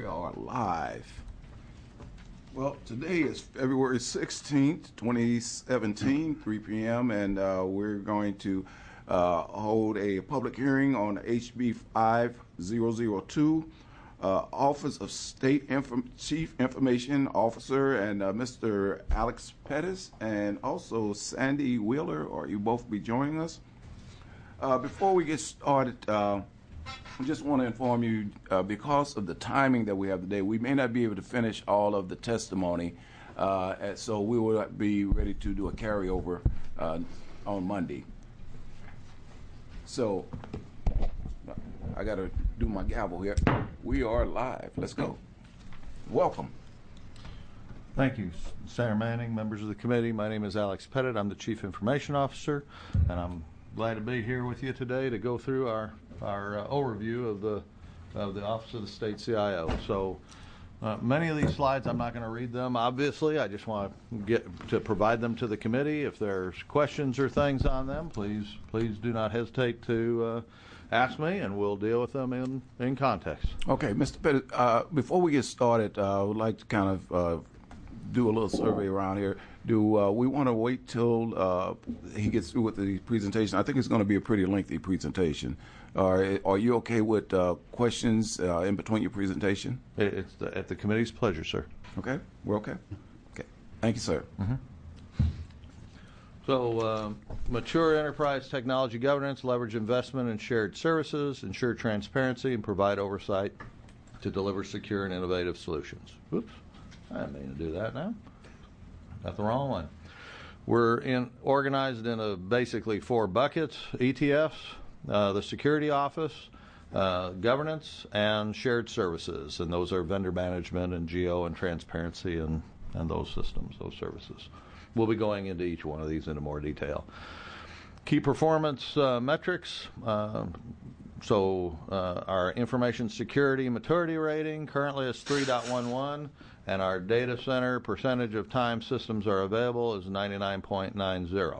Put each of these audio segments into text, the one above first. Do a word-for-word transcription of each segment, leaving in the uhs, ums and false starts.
are live. Well, today is February sixteenth, twenty seventeen, three p m, and uh, we're going to uh, hold a public hearing on H B five thousand two, uh, Office of State Inform Chief Information Officer, and uh, Mister Alex Pettis, and also Sandy Wheeler, or you both be joining us. Uh, before we get started, uh, I just want to inform you, uh, because of the timing that we have today, we may not be able to finish all of the testimony, uh, and so we will be ready to do a carryover uh, on Monday. So I got to do my gavel here. We are live. Let's go. Welcome. Thank you, Senator Manning, members of the committee. My name is Alex Pettit. I'm the Chief Information Officer, and I'm glad to be here with you today to go through our our uh, overview of the of the Office of the State C I O. So uh, many of these slides, I'm not going to read them, obviously. I just want to get to provide them to the committee. If there's questions or things on them, please please do not hesitate to uh, ask me, and we'll deal with them in, in context. Okay, Mister Pettit, uh, before we get started, uh, I would like to kind of uh, do a little survey around here. Do uh, we want to wait till uh, he gets through with the presentation? I think it's going to be a pretty lengthy presentation. Uh, are you okay with uh, questions uh, in between your presentation? It's the, at the committee's pleasure, sir. Okay, we're okay? Okay, thank you, sir. Mm-hmm. So, uh, mature enterprise technology governance, leverage investment in shared services, ensure transparency, and provide oversight to deliver secure and innovative solutions. Oops, I didn't mean to do that now. Got the wrong one. We're in, organized in a basically four buckets: E T Fs, uh, the security office, uh, governance, and shared services. And those are vendor management and geo and transparency and, and those systems, those services. We'll be going into each one of these into more detail. Key performance uh, metrics. Uh, so uh, our information security maturity rating currently is three point one one. And our data center percentage of time systems are available is ninety-nine point nine zero.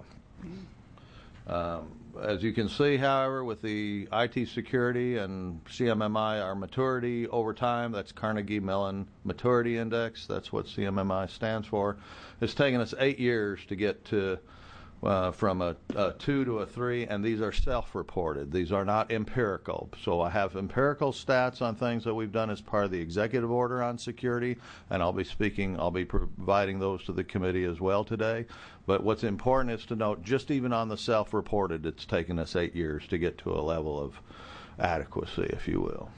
Um, as you can see, however, with the I T security and C M M I, our maturity over time, that's Carnegie Mellon Maturity Index, that's what C M M I stands for. It's taken us eight years to get to Uh, from a, a two to a three, and these are self-reported. These are not empirical. So I have empirical stats on things that we've done as part of the executive order on security, and I'll be speaking, I'll be providing those to the committee as well today. But what's important is to note, just even on the self-reported, it's taken us eight years to get to a level of adequacy, if you will.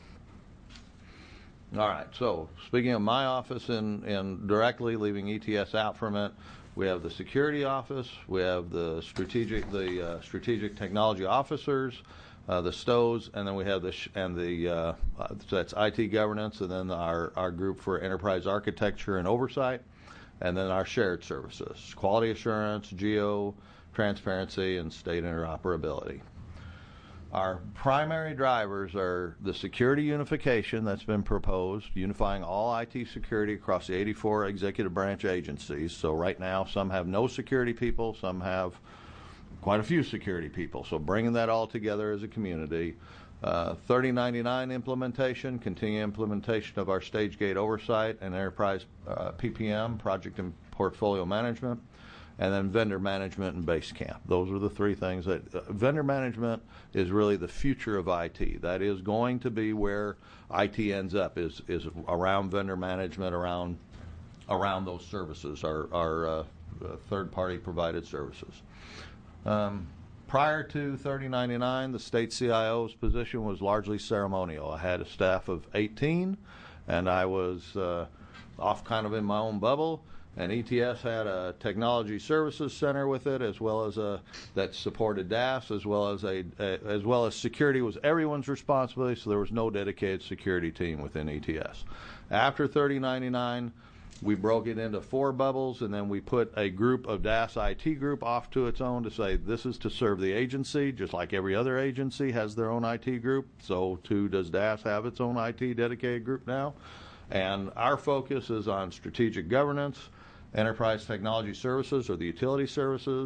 All right, so speaking of my office and, and directly leaving E T S out for a minute, we have the security office, we have the strategic, the uh, strategic technology officers, uh, the S T Os, and then we have the sh and the uh, uh, so that's I T governance, and then our our group for enterprise architecture and oversight, and then our shared services, quality assurance, geo, transparency, and state interoperability. Our primary drivers are the security unification that's been proposed, unifying all I T security across the eighty-four executive branch agencies. So right now, some have no security people, some have quite a few security people. So bringing that all together as a community. Uh, thirty ninety-nine implementation, continuing implementation of our stage gate oversight and enterprise uh, P P M, project and portfolio management. And then vendor management and Basecamp. Those are the three things that uh, vendor management is really the future of I T. That is going to be where I T ends up, is is around vendor management, around around those services, our our uh, third-party provided services. Um, prior to thirty ninety-nine, the state C I O's position was largely ceremonial. I had a staff of eighteen, and I was uh, off kind of in my own bubble. And E T S had a technology services center with it, as well as a that supported D A S, as well as a, a as well as security was everyone's responsibility. So there was no dedicated security team within E T S. After thirty ninety-nine, we broke it into four bubbles, and then we put a group of D A S I T group off to its own to say this is to serve the agency, just like every other agency has their own I T group. So too does D A S have its own I T dedicated group now. And our focus is on strategic governance, enterprise technology services or the utility services,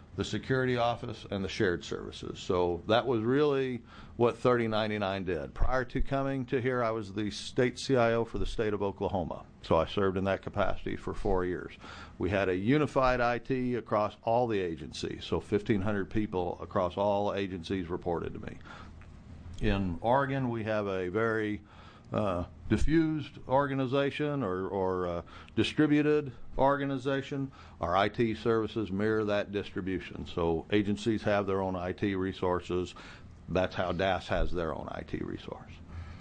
the security office, and the shared services. So that was really what thirty ninety-nine did. Prior to coming to here, I was the state C I O for the state of Oklahoma. So I served in that capacity for four years. We had a unified I T across all the agencies, so fifteen hundred people across all agencies reported to me. In Oregon, we have a very uh, diffused organization or, or uh, distributed organization. Our I T services mirror that distribution. So agencies have their own I T resources. That's how D A S has their own I T resource.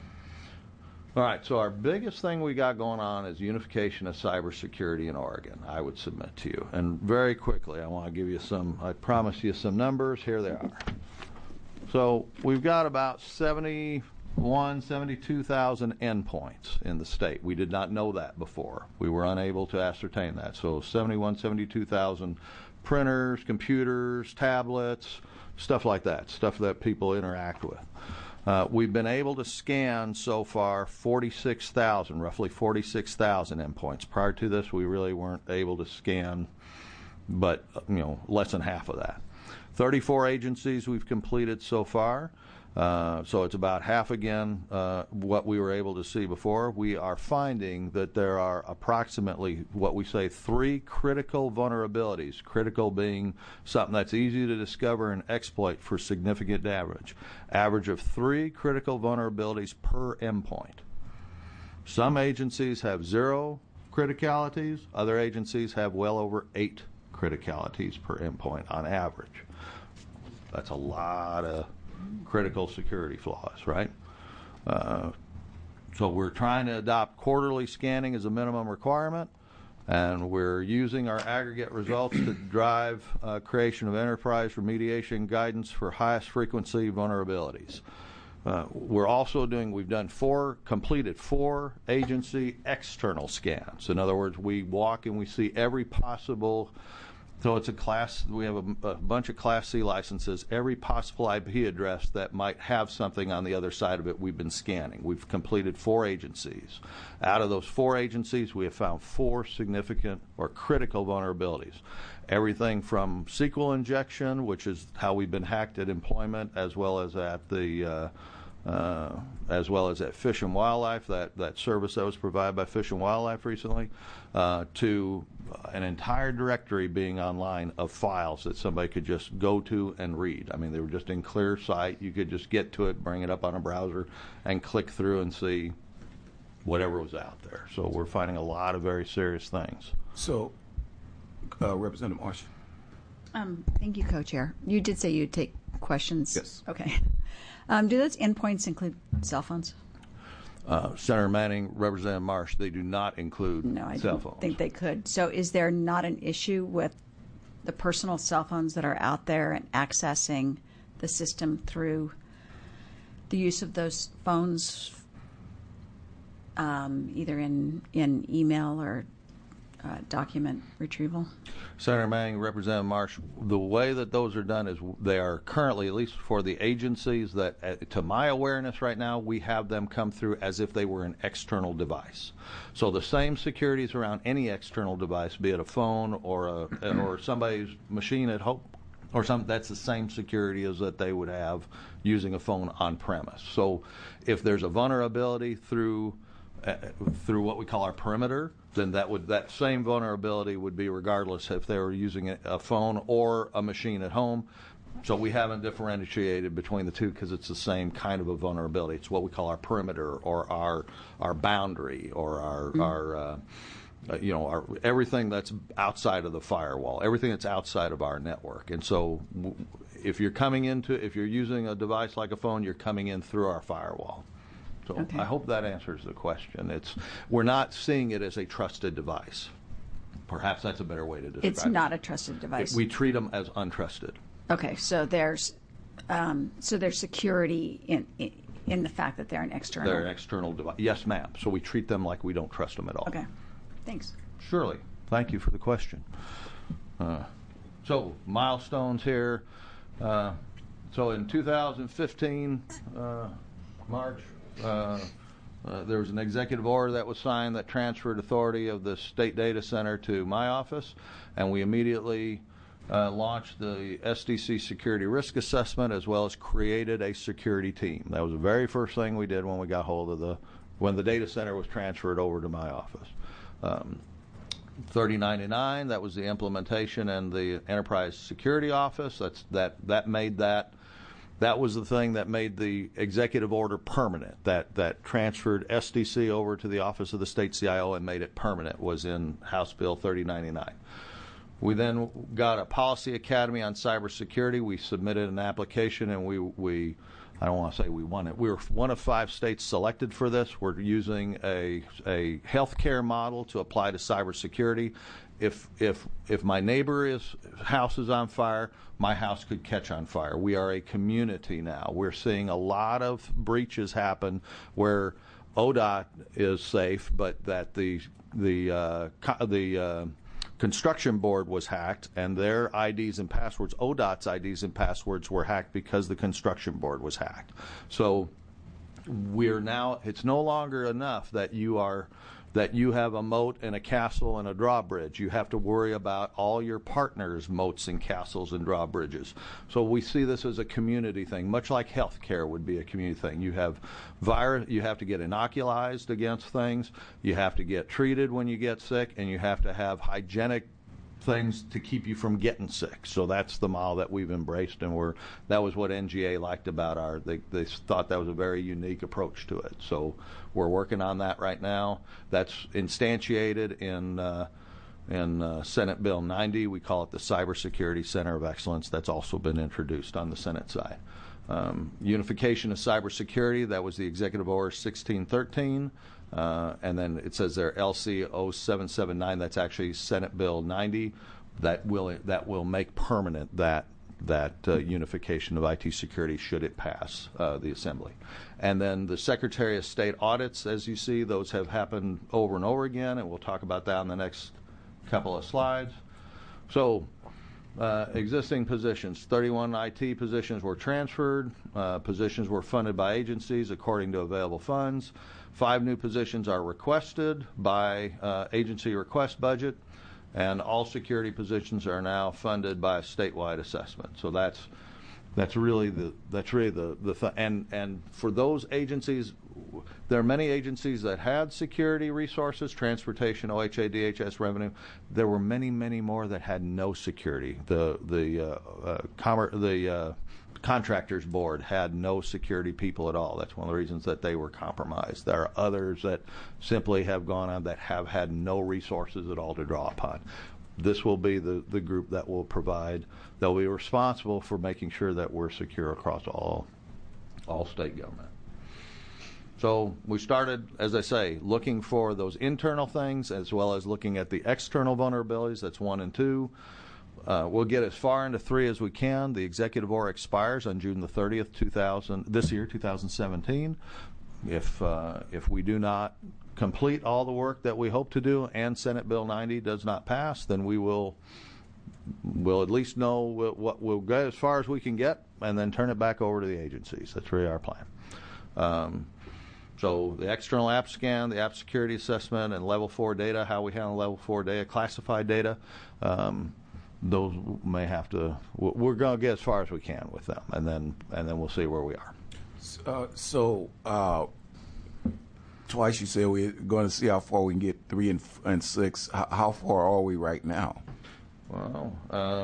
All right, so our biggest thing we got going on is unification of cybersecurity in Oregon, I would submit to you. And very quickly, I want to give you some, I promised you some numbers. Here they are. So we've got about seventy-one, seventy-two thousand endpoints in the state. We did not know that before. We were unable to ascertain that. So seventy-one, seventy-two thousand printers, computers, tablets, stuff like that, stuff that people interact with. Uh, we've been able to scan so far forty-six thousand, roughly forty-six thousand endpoints. Prior to this, we really weren't able to scan, but you know, less than half of that. thirty-four agencies we've completed so far, uh, so it's about half again uh, what we were able to see before. We are finding that there are approximately what we say three critical vulnerabilities, critical being something that's easy to discover and exploit for significant damage. Average of three critical vulnerabilities per endpoint. Some agencies have zero criticalities, other agencies have well over eight criticalities per endpoint on average. That's a lot of critical security flaws, right? Uh, so we're trying to adopt quarterly scanning as a minimum requirement, and we're using our aggregate results to drive uh, creation of enterprise remediation guidance for highest frequency vulnerabilities. Uh, we're also doing, we've done four, completed four agency external scans. In other words, we walk and we see every possible. So it's a class, we have a, a bunch of Class C licenses. Every possible I P address that might have something on the other side of it, we've been scanning. We've completed four agencies. Out of those four agencies, we have found four significant or critical vulnerabilities. Everything from S Q L injection, which is how we've been hacked at employment, as well as at the uh, uh, as well as at Fish and Wildlife, that, that service that was provided by Fish and Wildlife recently, uh, to an entire directory being online of files that somebody could just go to and read. I mean, they were just in clear sight. You could just get to it, bring it up on a browser, and click through and see whatever was out there. So we're finding a lot of very serious things. So, uh, Representative Marsh. Um, thank you, Co-Chair. You did say you'd take questions. Yes. Okay. Um, do those endpoints include cell phones? Uh, Senator Manning, Representative Marsh, they do not include No, I cell don't phones. think they could. So is there not an issue with the personal cell phones that are out there and accessing the system through the use of those phones, um, either in, in email or uh, document retrieval? Senator Manning, Representative Marsh, the way that those are done is they are currently, at least for the agencies that, uh, to my awareness right now, we have them come through as if they were an external device. So the same securities around any external device, be it a phone or a or somebody's machine at home or something, that's the same security as that they would have using a phone on premise. So if there's a vulnerability through Uh, through what we call our perimeter, then that would that same vulnerability would be regardless if they were using a, a phone or a machine at home. So we haven't differentiated between the two because it's the same kind of a vulnerability. It's what we call our perimeter or our our boundary or our mm-hmm. our uh, uh, you know our everything that's outside of the firewall, everything that's outside of our network. And so w- if you're coming into if you're using a device like a phone, you're coming in through our firewall. So okay. I hope that answers the question. It's we're not seeing it as a trusted device. Perhaps that's a better way to describe it. It's not a trusted device. It, we treat them as untrusted. Okay, so there's um, so there's security in, in in the fact that they're an external. They're an external device. Yes, ma'am. So we treat them like we don't trust them at all. Okay, thanks. Surely. Thank you for the question. Uh, so milestones here. Uh, so in two thousand fifteen, uh, March. Uh, uh, there was an executive order that was signed that transferred authority of the state data center to my office, and we immediately uh, launched the S D C security risk assessment, as well as created a security team. That was the very first thing we did when we got hold of the, when the data center was transferred over to my office. Um, thirty ninety-nine, that was the implementation, and the enterprise security office. That's that that made that that was the thing that made the executive order permanent. That that transferred S D C over to the office of the state C I O and made it permanent. Was in House Bill thirty ninety-nine. We then got a policy academy on cybersecurity. We submitted an application, and we we. I don't want to say we won it. We were one of five states selected for this. We're using a a healthcare model to apply to cybersecurity. If if if my neighbor's house is on fire, my house could catch on fire. We are a community now. We're seeing a lot of breaches happen where O D O T is safe, but that the the uh, co- the uh, construction board was hacked, and their I Ds and passwords, O D O T's I Ds and passwords, were hacked because the construction board was hacked. So we're now, it's no longer enough that you are, that you have a moat and a castle and a drawbridge. You have to worry about all your partners' moats and castles and drawbridges. So we see this as a community thing, much like healthcare would be a community thing. You have virus, you have to get inoculized against things, you have to get treated when you get sick, and you have to have hygienic things to keep you from getting sick. So that's the model that we've embraced, and we're that was what N G A liked about our, they, they thought that was a very unique approach to it. So we're working on that right now. That's instantiated in uh, in uh, Senate Bill ninety. We call it the Cybersecurity Center of Excellence. That's also been introduced on the Senate side. Um, unification of cybersecurity, that was the Executive Order sixteen thirteen. Uh, and then it says there L C oh seven seven nine. That's actually Senate Bill ninety. That will that will make permanent that that uh, unification of I T security should it pass uh, the Assembly. And then the Secretary of State audits, as you see, those have happened over and over again, and we'll talk about that in the next couple of slides. So uh, existing positions, thirty-one I T positions were transferred. Uh, positions were funded by agencies according to available funds. Five new positions are requested by uh, agency request budget, and all security positions are now funded by a statewide assessment. So that's that's really the that's really the the th- and and for those agencies, there are many agencies that had security resources, transportation, O H A, D H S, revenue. There were many many more that had no security. The the uh, uh, commer- the uh, Contractors Board had no security people at all. That's one of the reasons that they were compromised. There are others that simply have gone on that have had no resources at all to draw upon. This will be the, the group that will provide, that will be responsible for making sure that we're secure across all all state government. So we started, as I say, looking for those internal things as well as looking at the external vulnerabilities. That's one and two. Uh, we'll get as far into three as we can. The executive order expires on June the thirtieth, two thousand, this year, two thousand seventeen. If uh, if we do not complete all the work that we hope to do, and Senate Bill ninety does not pass, then we will we'll at least know what we'll get as far as we can get, and then turn it back over to the agencies. That's really our plan. Um, So the external app scan, the app security assessment, and level four data, how we handle level four data, classified data. Um, those may have to. We're going to get as far as we can with them, and then and then we'll see where we are. Uh, so uh, twice you said we're going to see how far we can get three and, and six. How, how far are we right now? Well, uh,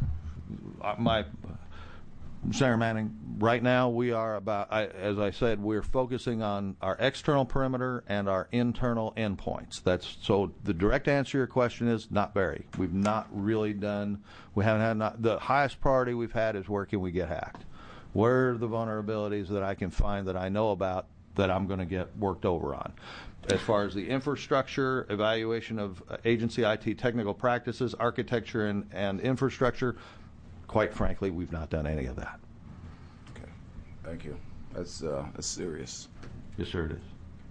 my Senator Manning, right now we are about, I, as I said, we're focusing on our external perimeter and our internal endpoints. That's so. The direct answer to your question is not very. We've not really done. We haven't had not, the highest priority we've had is where can we get hacked? Where are the vulnerabilities that I can find that I know about that I'm going to get worked over on? As far as the infrastructure, evaluation of agency I T technical practices, architecture, and, and infrastructure. Quite frankly, we've not done any of that. Okay, thank you. That's uh, that's serious. Yes, sir, it is.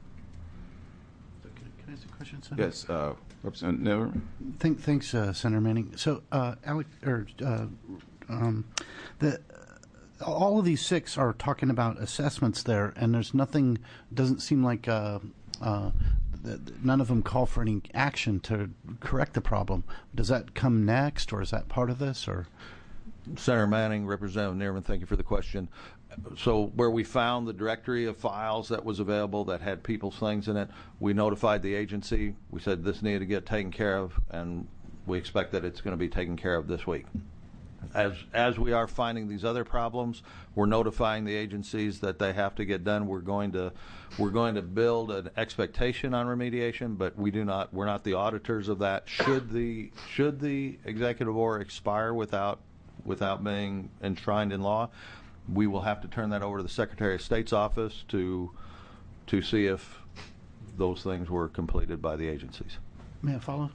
So can, can I ask a question, Senator? Yes, uh, Representative Miller. Thank, thanks, uh, Senator Manning. So, uh, Alec, or uh, um, the all of these six are talking about assessments there, and there's nothing. Doesn't seem like uh, uh, that none of them call for any action to correct the problem. Does that come next, or is that part of this? Or Senator Manning, Representative Neerman, thank you for the question. So where we found the directory of files that was available that had people's things in it, we notified the agency. We said this needed to get taken care of, and we expect that it's going to be taken care of this week. As as we are finding these other problems, we're notifying the agencies that they have to get done. We're going to we're going to build an expectation on remediation, but we do not we're not the auditors of that. Should the should the executive order expire without without being enshrined in law, we will have to turn that over to the Secretary of State's office to to see if those things were completed by the agencies. May I follow?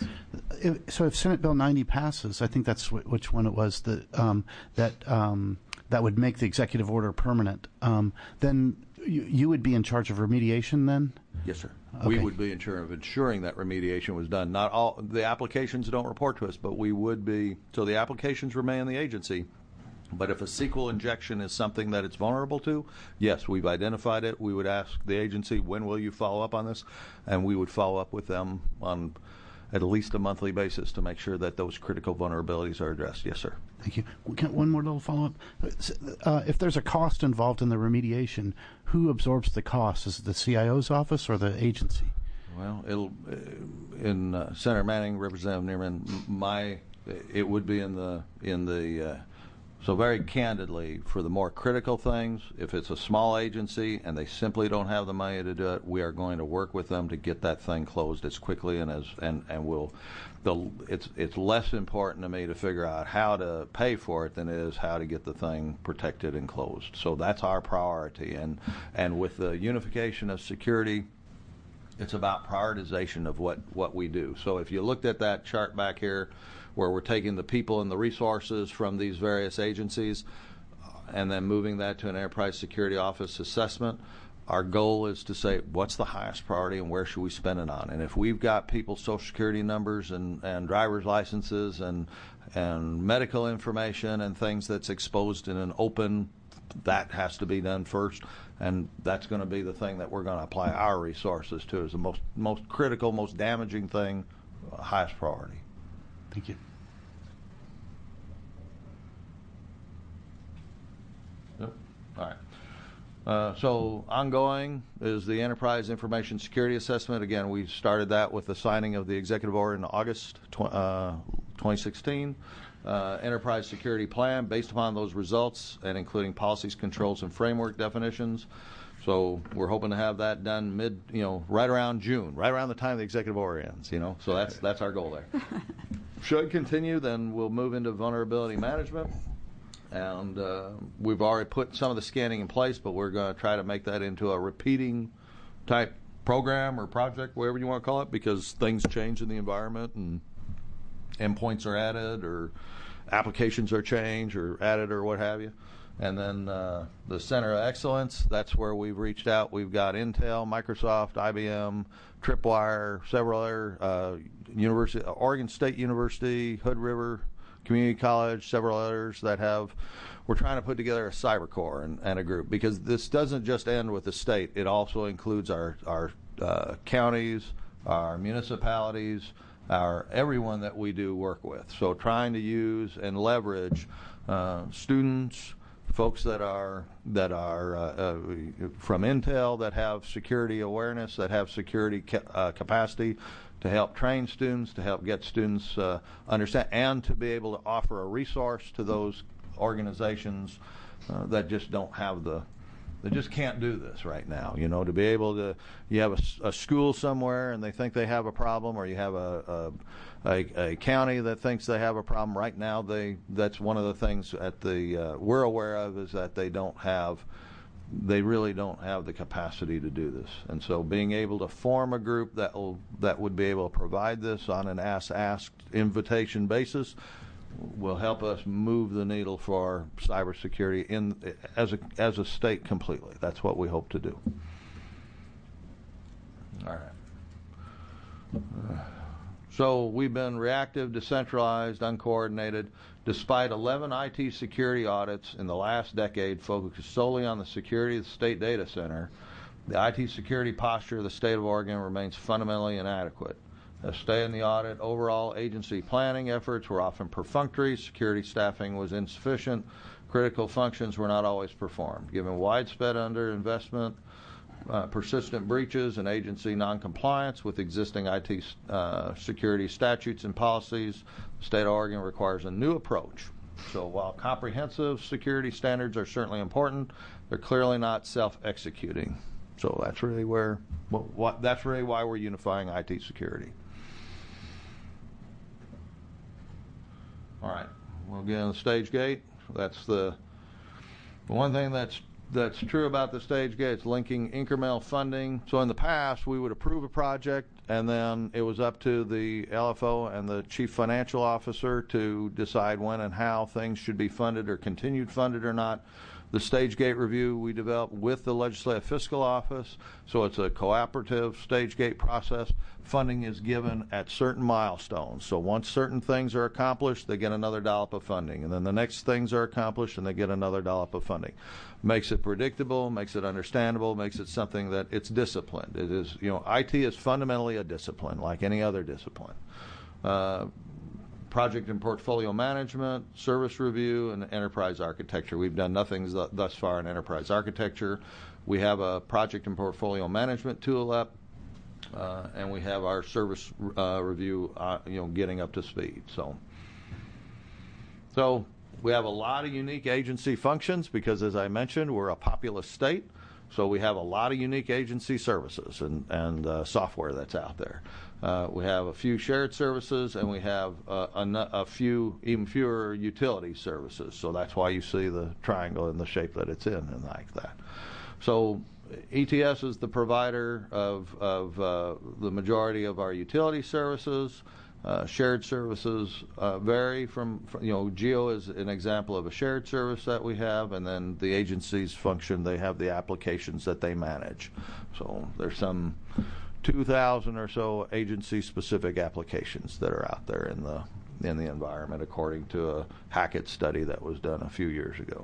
If, so if Senate Bill ninety passes, I think that's wh- which one it was that um, that um, that would make the executive order permanent. Um, then you, you would be in charge of remediation. Then yes, sir. Okay. We would be in charge of ensuring that remediation was done. Not all the applications don't report to us, but we would be. So the applications remain in the agency. But if a sequel injection is something that it's vulnerable to, yes, we've identified it. We would ask the agency, when will you follow up on this? And we would follow up with them on at least a monthly basis to make sure that those critical vulnerabilities are addressed. Yes, sir. Thank you. Can, one more little follow-up. Uh, if there's a cost involved in the remediation, who absorbs the cost? Is it the C I O's office or the agency? Well, it'll uh, in uh, Senator Manning, Representative Neerman, my it would be in the in the. Uh, So very candidly, for the more critical things, if it's a small agency and they simply don't have the money to do it, we are going to work with them to get that thing closed as quickly and as and and we'll. The it's it's less important to me to figure out how to pay for it than it is how to get the thing protected and closed. So that's our priority, and and with the unification of security, it's about prioritization of what what we do. So if you looked at that chart back here, where we're taking the people and the resources from these various agencies uh, and then moving that to an enterprise security office assessment, our goal is to say what's the highest priority and where should we spend it on. And if we've got people's social security numbers and, and driver's licenses and and medical information and things that's exposed in an open, that has to be done first, and that's going to be the thing that we're going to apply our resources to as the most most critical, most damaging thing, uh, highest priority. Thank you. Yep. All right. Uh, so ongoing is the Enterprise Information Security Assessment. Again, we started that with the signing of the executive order in August tw- uh, twenty sixteen. Uh, Enterprise Security Plan based upon those results and including policies, controls, and framework definitions. So we're hoping to have that done mid, you know, right around June, right around the time the executive order ends. You know, so that's that's our goal there. Should continue, then we'll move into vulnerability management. And uh, we've already put some of the scanning in place, but we're going to try to make that into a repeating type program or project, whatever you want to call it, because things change in the environment and endpoints are added or applications are changed or added or what have you. And then uh, the Center of Excellence, that's where we've reached out. We've got Intel, Microsoft, I B M, Tripwire, several other uh, university, Oregon State University, Hood River Community College, several others that have. We're trying to put together a cyber core and, and a group, because this doesn't just end with the state. It also includes our our uh, counties, our municipalities, our everyone that we do work with. So trying to use and leverage uh, students, folks that are that are uh, uh, from Intel that have security awareness, that have security ca- uh, capacity, to help train students, to help get students uh, understand, and to be able to offer a resource to those organizations uh, that just don't have the, they just can't do this right now. You know, to be able to, you have a, a school somewhere and they think they have a problem, or you have a, a, a, a county that thinks they have a problem. Right now, they that's one of the things at the uh, we're aware of is that they don't have. They really don't have the capacity to do this, and so being able to form a group that will that would be able to provide this on an ask-asked invitation basis will help us move the needle for cybersecurity in as a as a state completely. That's what we hope to do. All right. Uh, so we've been reactive, decentralized, uncoordinated. Despite eleven I T security audits in the last decade focused solely on the security of the state data center, The I T security posture of the state of Oregon remains fundamentally inadequate. A stay in the audit, overall agency planning efforts were often perfunctory, security staffing was insufficient, critical functions were not always performed. Given widespread underinvestment, uh, persistent breaches, and agency noncompliance with existing I T uh, security statutes and policies, the state of Oregon requires a new approach. So while comprehensive security standards are certainly important, they're clearly not self-executing. So that's really where, what, what, that's really why we're unifying I T security. All right, we'll get on the stage gate. That's the, the one thing that's that's true about the stage gate. It's linking incremental funding. So in the past, we would approve a project, and then it was up to the L F O and the chief financial officer to decide when and how things should be funded or continued funded or not. The stage gate review we developed with the Legislative Fiscal Office, so it's a cooperative stage gate process. Funding is given at certain milestones. So once certain things are accomplished, they get another dollop of funding. And then the next things are accomplished, and they get another dollop of funding. Makes it predictable, makes it understandable, makes it something that it's disciplined. It is, you know, I T is fundamentally a discipline, like any other discipline. Uh, project and portfolio management, service review, and enterprise architecture. We've done nothing thus far in enterprise architecture. We have a project and portfolio management tool up, uh, and we have our service uh, review, uh, you know, getting up to speed. So, so we have a lot of unique agency functions because, as I mentioned, we're a populous state. So we have a lot of unique agency services and, and uh, software that's out there. Uh, we have a few shared services, and we have uh, a, a few, even fewer utility services. So that's why you see the triangle in the shape that it's in and like that. So E T S is the provider of, of uh, the majority of our utility services. Uh, shared services uh, vary from, from, you know, GEO is an example of a shared service that we have, and then the agencies function, they have the applications that they manage. So there's some two thousand or so agency-specific applications that are out there in the in the environment, according to a Hackett study that was done a few years ago.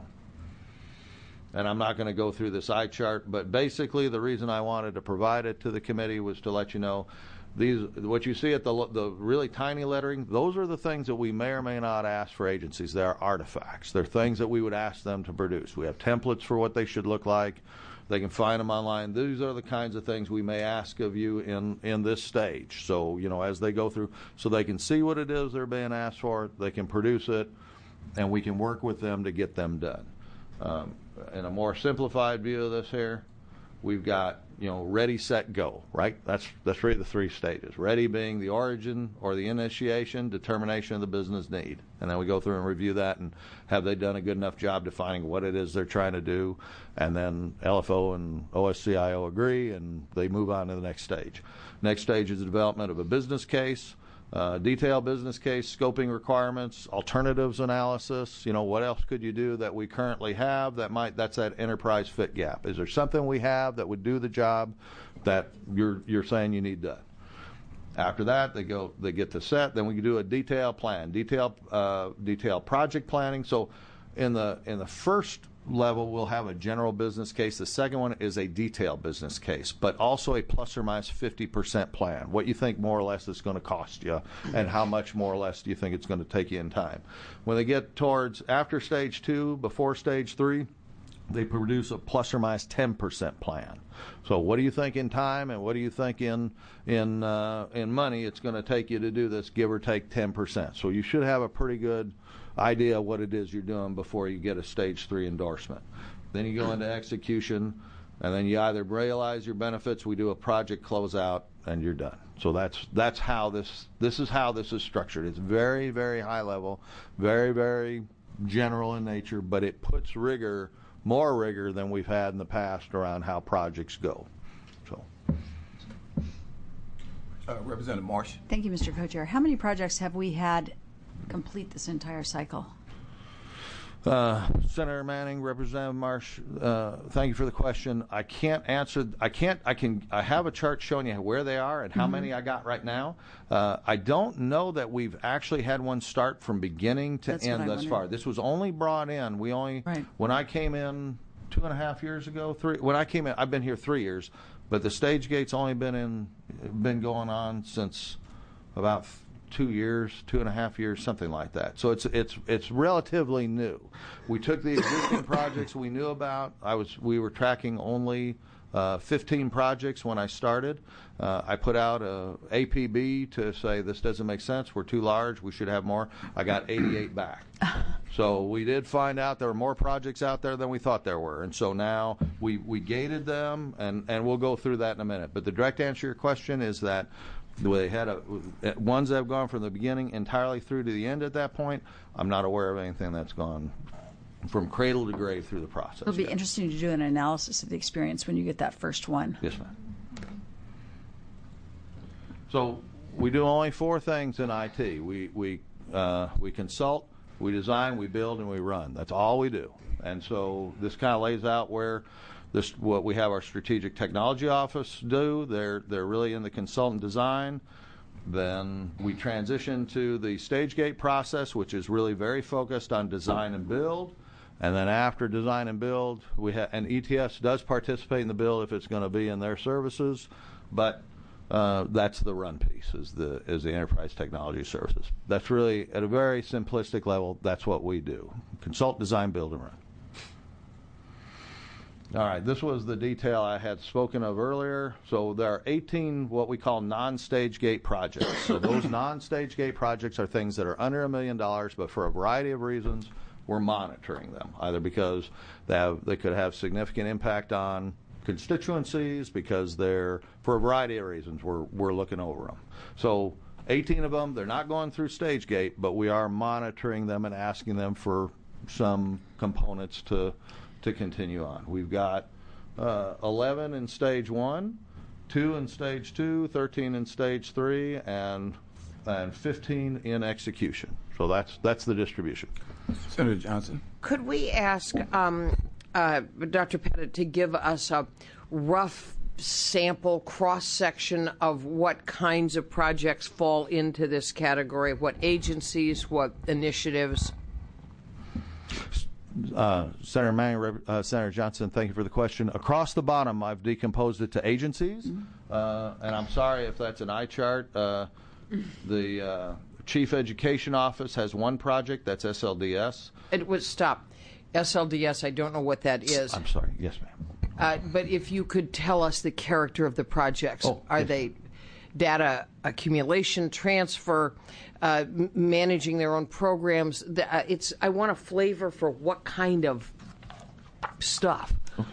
And I'm not going to go through this eye chart, but basically the reason I wanted to provide it to the committee was to let you know these, what you see at the the really tiny lettering, those are the things that we may or may not ask for agencies. They are artifacts. They're things that we would ask them to produce. We have templates for what they should look like. They can find them online. These are the kinds of things we may ask of you in, in this stage. So, you know, as they go through, so they can see what it is they're being asked for, they can produce it, and we can work with them to get them done. Um, in a more simplified view of this here, we've got, you know, ready, set, go, right? That's that's really the three stages. Ready being the origin or the initiation, determination of the business need. And then we go through and review that and have they done a good enough job defining what it is they're trying to do. And then L F O and O S C I O agree, and they move on to the next stage. Next stage is the development of a business case. Uh, detailed business case, scoping requirements, alternatives analysis. You know, what else could you do that we currently have that might, that's that enterprise fit gap. Is there something we have that would do the job that you're you're saying you need done? After that, they go, they get to set. Then we can do a detailed plan, detailed uh, detailed project planning. So, in the in the first level, we'll have a general business case. The second one is a detailed business case, but also a plus or minus fifty percent plan. What you think more or less it's going to cost you, and how much more or less do you think it's going to take you in time. When they get towards after stage two, before stage three, they produce a plus or minus ten percent plan. So what do you think in time, and what do you think in in uh, in money it's going to take you to do this, give or take ten percent. So you should have a pretty good idea of what it is you're doing before you get a stage three endorsement. Then you go into execution, and then you either realize your benefits, we do a project closeout, and you're done. So that's that's how this this is how this is structured. It's very, very high level, very, very general in nature, but it puts rigor, more rigor than we've had in the past around how projects go. So, uh, Representative Marsh. Thank you, Mister Co-Chair. How many projects have we had complete this entire cycle? Uh, Senator Manning, Representative Marsh, uh, thank you for the question. I can't answer. I can't. I can. I have a chart showing you where they are and how mm-hmm. many I got right now. Uh, I don't know that we've actually had one start from beginning to That's end thus wondered. far. This was only brought in. We only right. when I came in two and a half years ago. Three. When I came in, I've been here three years, but the stage gate's only been in, been going on since about two years, two and a half years, something like that. So it's it's it's relatively new. We took the existing projects we knew about. I was we were tracking only uh, fifteen projects when I started. Uh, I put out a A P B to say this doesn't make sense. We're too large. We should have more. I got eighty-eight back. So we did find out there were more projects out there than we thought there were, and so now we we gated them, and and we'll go through that in a minute. But the direct answer to your question is that they had a, ones that have gone from the beginning entirely through to the end at that point. I'm not aware of anything that's gone from cradle to grave through the process. It'll be yet. interesting to do an analysis of the experience when you get that first one. Yes, ma'am. So we do only four things in I T. We we uh, we consult, we design, we build, and we run. That's all we do. And so this kind of lays out where this what we have our strategic technology office do. They're they're really in the consultant design. Then we transition to the stage gate process, which is really very focused on design and build. And then after design and build, we have and E T S does participate in the build if it's going to be in their services, but uh, that's the run piece is the is the enterprise technology services. That's really at a very simplistic level. That's what we do: consult, design, build, and run. All right, this was the detail I had spoken of earlier. So there are eighteen what we call non-stage gate projects. So those non-stage gate projects are things that are under a million dollars, but for a variety of reasons, we're monitoring them, either because they have they could have significant impact on constituencies, because they're for a variety of reasons we're we're looking over them. So eighteen of them, they're not going through stage gate, but we are monitoring them and asking them for some components to to continue on. We've got uh, eleven in stage one, two in stage two, thirteen in stage three, and and fifteen in execution. So that's that's the distribution. Senator Johnson. Could we ask um, uh, Doctor Pettit to give us a rough sample cross-section of what kinds of projects fall into this category, what agencies, what initiatives? Uh, Senator Manning, uh, Senator Johnson, thank you for the question. Across the bottom, I've decomposed it to agencies, mm-hmm. uh, and I'm sorry if that's an eye chart. Uh, the uh, Chief Education Office has one project, that's S L D S. It was stop. S L D S, I don't know what that is. I'm sorry, yes, ma'am. Uh, but if you could tell us the character of the projects. Oh, Are yes. they data accumulation, transfer, uh, m- managing their own programs? The, uh, it's. I want a flavor for what kind of stuff. Okay.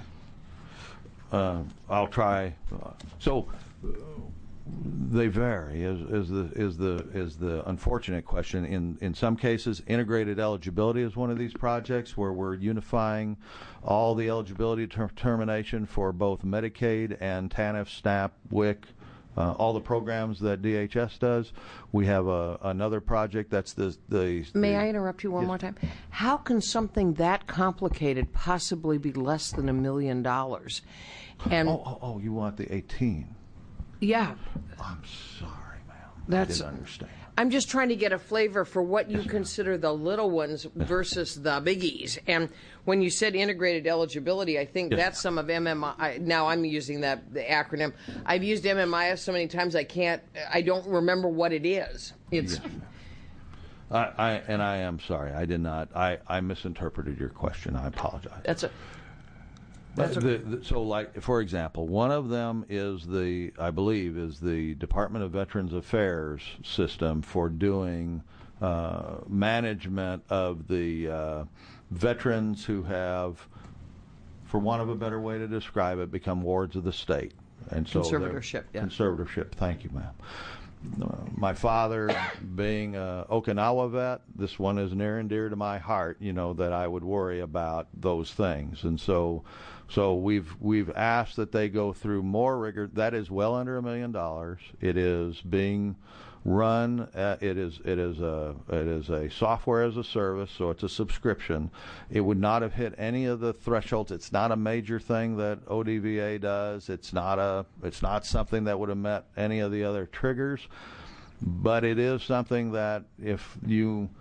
Uh, I'll try. Uh, so uh, they vary. Is, is the is the is the unfortunate question? In in some cases, integrated eligibility is one of these projects where we're unifying all the eligibility determination for both Medicaid and TANF, SNAP, W I C. Uh, all the programs that D H S does. We have a, another project that's the... the May the, I interrupt you one yes. more time? How can something that complicated possibly be less than a million dollars? And Oh, oh, oh, you want the eighteen. yeah, I'm sorry, ma'am. That's- I didn't understand. I'm just trying to get a flavor for what you Yes, ma'am. consider the little ones versus the biggies. And when you said integrated eligibility, I think Yes, that's some of M M I. Now I'm using that the acronym. I've used M M I S so many times I can't. I don't remember what it is. It's Yes, ma'am. I, I and I am sorry. I did not. I, I misinterpreted your question. I apologize. that's a. But That's the, the, so, like for example, one of them is the I believe is the Department of Veterans Affairs system for doing uh, management of the uh, veterans who have, for want of a better way to describe it, become wards of the state. And so they're- Conservatorship, yeah. Conservatorship. Thank you, ma'am. Uh, my father, being a Okinawa vet, this one is near and dear to my heart. You know that I would worry about those things, and so, so we've we've asked that they go through more rigor. That is well under a million dollars. It is being run. Uh, it is it is a it is a software as a service, so it's a subscription. It would not have hit any of the thresholds. It's not a major thing that O D V A does. It's not a it's not something that would have met any of the other triggers. But it is something that if you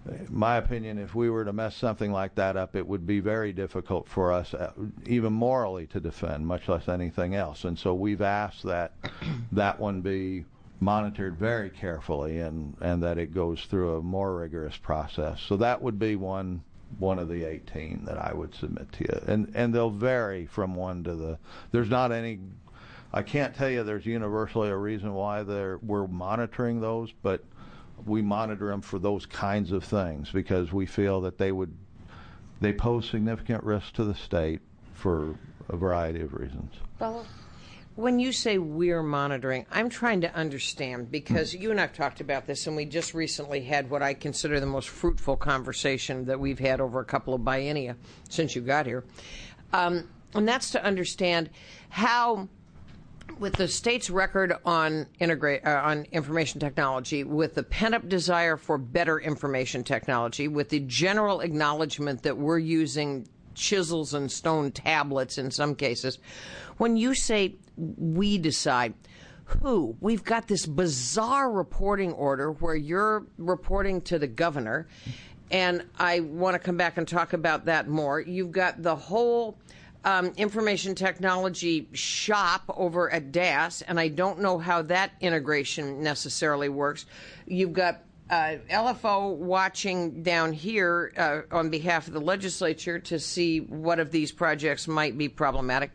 my opinion, if we were to mess something like that up, it would be very difficult for us, uh, even morally, to defend, much less anything else. And so we've asked that that one be monitored very carefully, and, and that it goes through a more rigorous process. So that would be one one of the eighteen that I would submit to you. And and they'll vary from one to the. There's not any. I can't tell you there's universally a reason why they're we're monitoring those, but we monitor them for those kinds of things because we feel that they would they pose significant risk to the state for a variety of reasons. Well, when you say we're monitoring, I'm trying to understand, because you and I've talked about this, and we just recently had what I consider the most fruitful conversation that we've had over a couple of biennia since you got here. Um, and that's to understand how, with the state's record on integrate uh, on information technology, with the pent-up desire for better information technology, with the general acknowledgement that we're using chisels and stone tablets in some cases, when you say we decide, who? We've got this bizarre reporting order where you're reporting to the governor, and I want to come back and talk about that more. You've got the whole Um, information technology shop over at D A S, and I don't know how that integration necessarily works. You've got uh, L F O watching down here uh, on behalf of the legislature to see what of these projects might be problematic.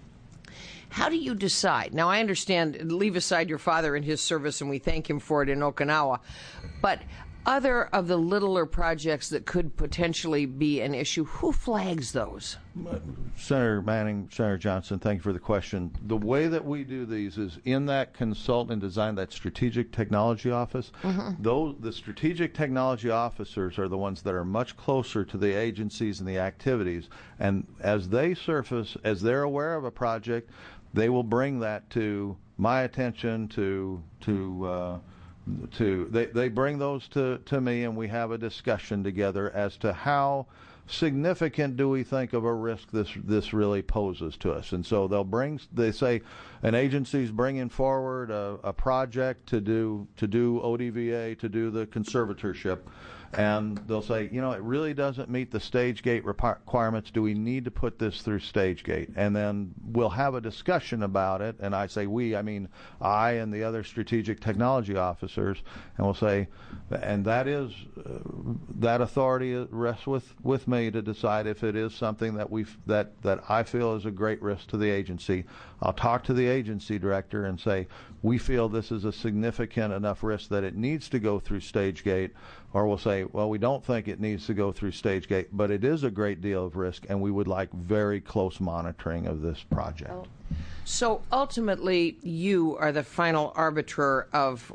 How do you decide? Now, I understand, leave aside your father and his service, and we thank him for it in Okinawa, but other of the littler projects that could potentially be an issue, who flags those? Senator Manning, Senator Johnson, thank you for the question. The way that we do these is in that consult and design, that strategic technology office. Mm-hmm. Those the strategic technology officers are the ones that are much closer to the agencies and the activities. And as they surface, as they're aware of a project, they will bring that to my attention, to to uh, to they, they bring those to, to me, and we have a discussion together as to how significant do we think of a risk this this really poses to us. And so they'll bring they say an agency's bringing forward a, a project to do to do O D V A, to do the conservatorship, and they'll say, you know, it really doesn't meet the stage gate requirements. Do we need to put this through stage gate? And then we'll have a discussion about it. And I say we, I mean I and the other strategic technology officers, and we'll say, and that is uh, that authority rests with, with me to decide if it is something that we that that I feel is a great risk to the agency. I'll talk to the agency director and say, we feel this is a significant enough risk that it needs to go through stage gate. Or we'll say, well, we don't think it needs to go through stage gate, but it is a great deal of risk, and we would like very close monitoring of this project. Oh. So ultimately, you are the final arbiter of,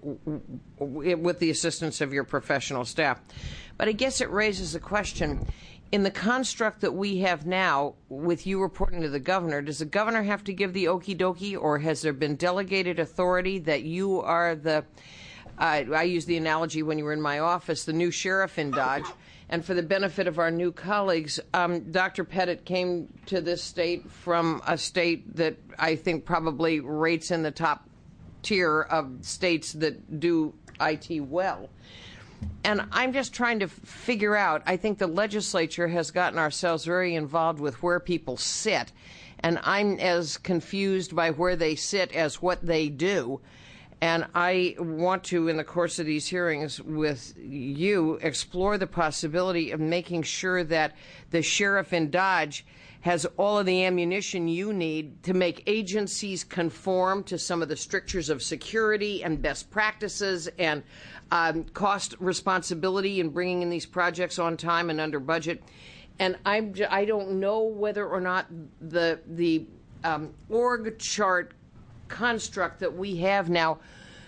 with the assistance of your professional staff. But I guess it raises a question. In the construct that we have now, with you reporting to the governor, does the governor have to give the okie dokie, or has there been delegated authority that you are the... Uh, I use the analogy when you were in my office, the new sheriff in Dodge. And for the benefit of our new colleagues, um, Doctor Pettit came to this state from a state that I think probably rates in the top tier of states that do I T well. And I'm just trying to figure out, I think the legislature has gotten ourselves very involved with where people sit. And I'm as confused by where they sit as what they do. And I want to, in the course of these hearings with you, explore the possibility of making sure that the sheriff in Dodge has all of the ammunition you need to make agencies conform to some of the strictures of security and best practices and um, cost responsibility in bringing in these projects on time and under budget. And I'm, I don't know whether or not the, the um, org chart construct that we have now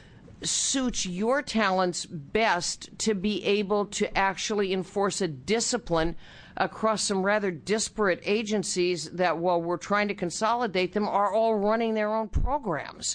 suits your talents best to be able to actually enforce a discipline across some rather disparate agencies that, while we're trying to consolidate them, are all running their own programs.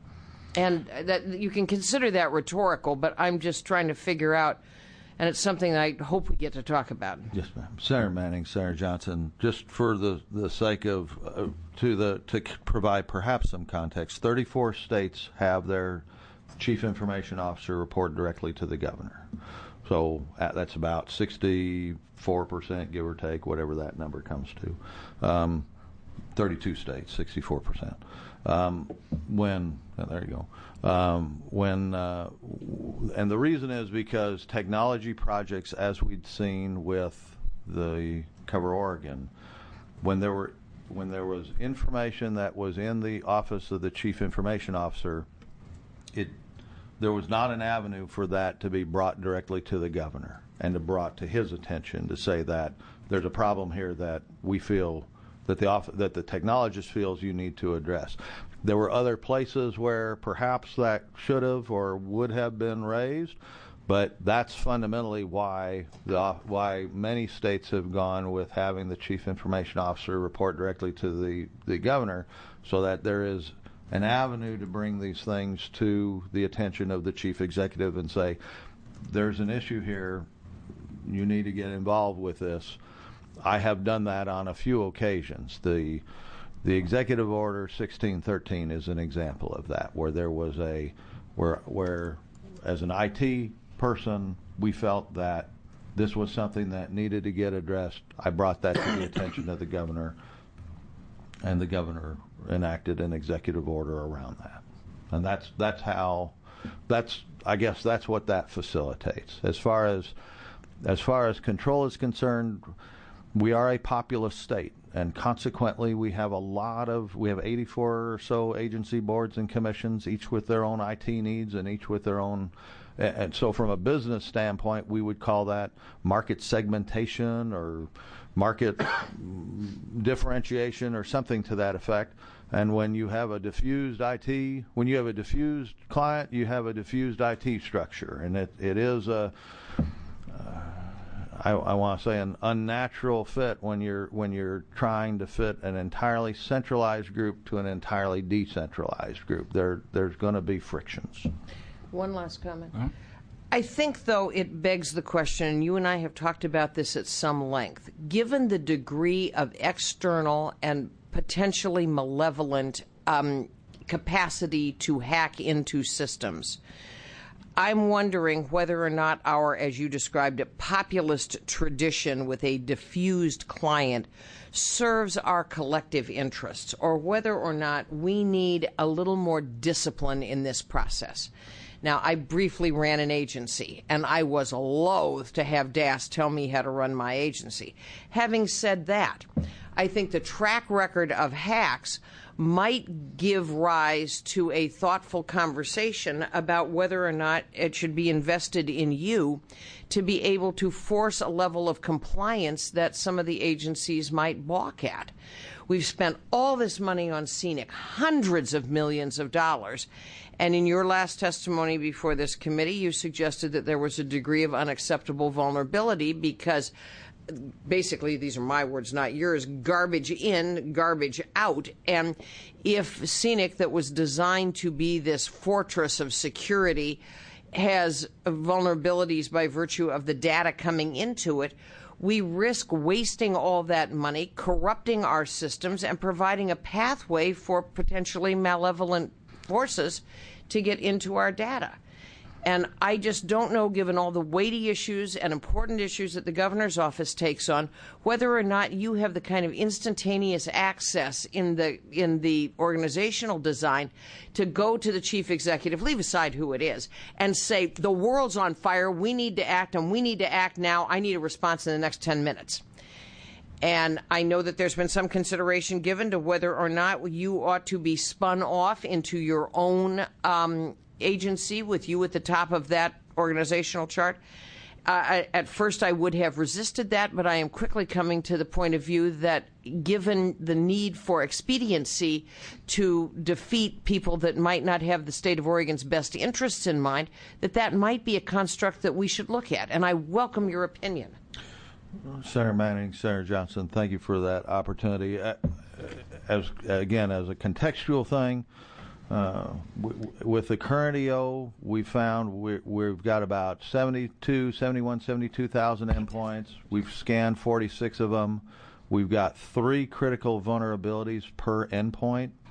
And that you can consider that rhetorical, but I'm just trying to figure out, and it's something that I hope we get to talk about. Yes, ma'am. Senator Manning, Senator Johnson, just for the, the sake of uh, to the to provide perhaps some context, thirty-four states have their chief information officer report directly to the governor. So uh, that's about sixty-four percent, give or take, whatever that number comes to. Um, thirty-two states, sixty-four percent. Um, when, oh, there you go. Um, when, uh, and the reason is because technology projects, as we'd seen with the Cover Oregon, when there were, when there was information that was in the office of the chief information officer, it, there was not an avenue for that to be brought directly to the governor and to brought to his attention to say that there's a problem here that we feel that the off, that the technologist feels you need to address. There were other places where perhaps that should have or would have been raised, but that's fundamentally why the why many states have gone with having the chief information officer report directly to the, the governor, so that there is an avenue to bring these things to the attention of the chief executive and say, there's an issue here, you need to get involved with this. I have done that on a few occasions. The the executive order sixteen thirteen is an example of that, where there was a where where as an I T person we felt that this was something that needed to get addressed. I brought that to the attention of the governor, and the governor enacted an executive order around that. And that's that's how that's I guess that's what that facilitates. As far as as far as control is concerned, we are a populous state, and consequently we have a lot of, we have eighty-four or so agency boards and commissions, each with their own I T needs and each with their own, and so from a business standpoint, we would call that market segmentation or market differentiation or something to that effect. And when you have a diffused I T, when you have a diffused client, you have a diffused I T structure, and it, it is a, I, I want to say an unnatural fit when you're when you're trying to fit an entirely centralized group to an entirely decentralized group. There there's going to be frictions. One last comment. Uh-huh. I think, though, it begs the question, and you and I have talked about this at some length, given the degree of external and potentially malevolent um, capacity to hack into systems, I'm wondering whether or not our, as you described it, populist tradition with a diffused client serves our collective interests, or whether or not we need a little more discipline in this process. Now, I briefly ran an agency, and I was loath to have D A S tell me how to run my agency. Having said that, I think the track record of hacks might give rise to a thoughtful conversation about whether or not it should be invested in you to be able to force a level of compliance that some of the agencies might balk at. We've spent all this money on scenic, hundreds of millions of dollars, and in your last testimony before this committee, you suggested that there was a degree of unacceptable vulnerability because basically, these are my words, not yours, garbage in, garbage out. And if Scenic, that was designed to be this fortress of security, has vulnerabilities by virtue of the data coming into it, we risk wasting all that money, corrupting our systems, and providing a pathway for potentially malevolent forces to get into our data. And I just don't know, given all the weighty issues and important issues that the governor's office takes on, whether or not you have the kind of instantaneous access in the in the organizational design to go to the chief executive, leave aside who it is, and say, the world's on fire, we need to act, and we need to act now. I need a response in the next ten minutes. And I know that there's been some consideration given to whether or not you ought to be spun off into your own um agency with you at the top of that organizational chart. Uh, I, at first I would have resisted that, but I am quickly coming to the point of view that given the need for expediency to defeat people that might not have the state of Oregon's best interests in mind, that that might be a construct that we should look at. And I welcome your opinion. Senator Manning, Senator Johnson, thank you for that opportunity. Uh, as again, as a contextual thing, Uh, w- with the current E O, we found we, we've got about seventy-two, seventy-one, seventy-two thousand endpoints. We've scanned forty-six of them. We've got three critical vulnerabilities per endpoint.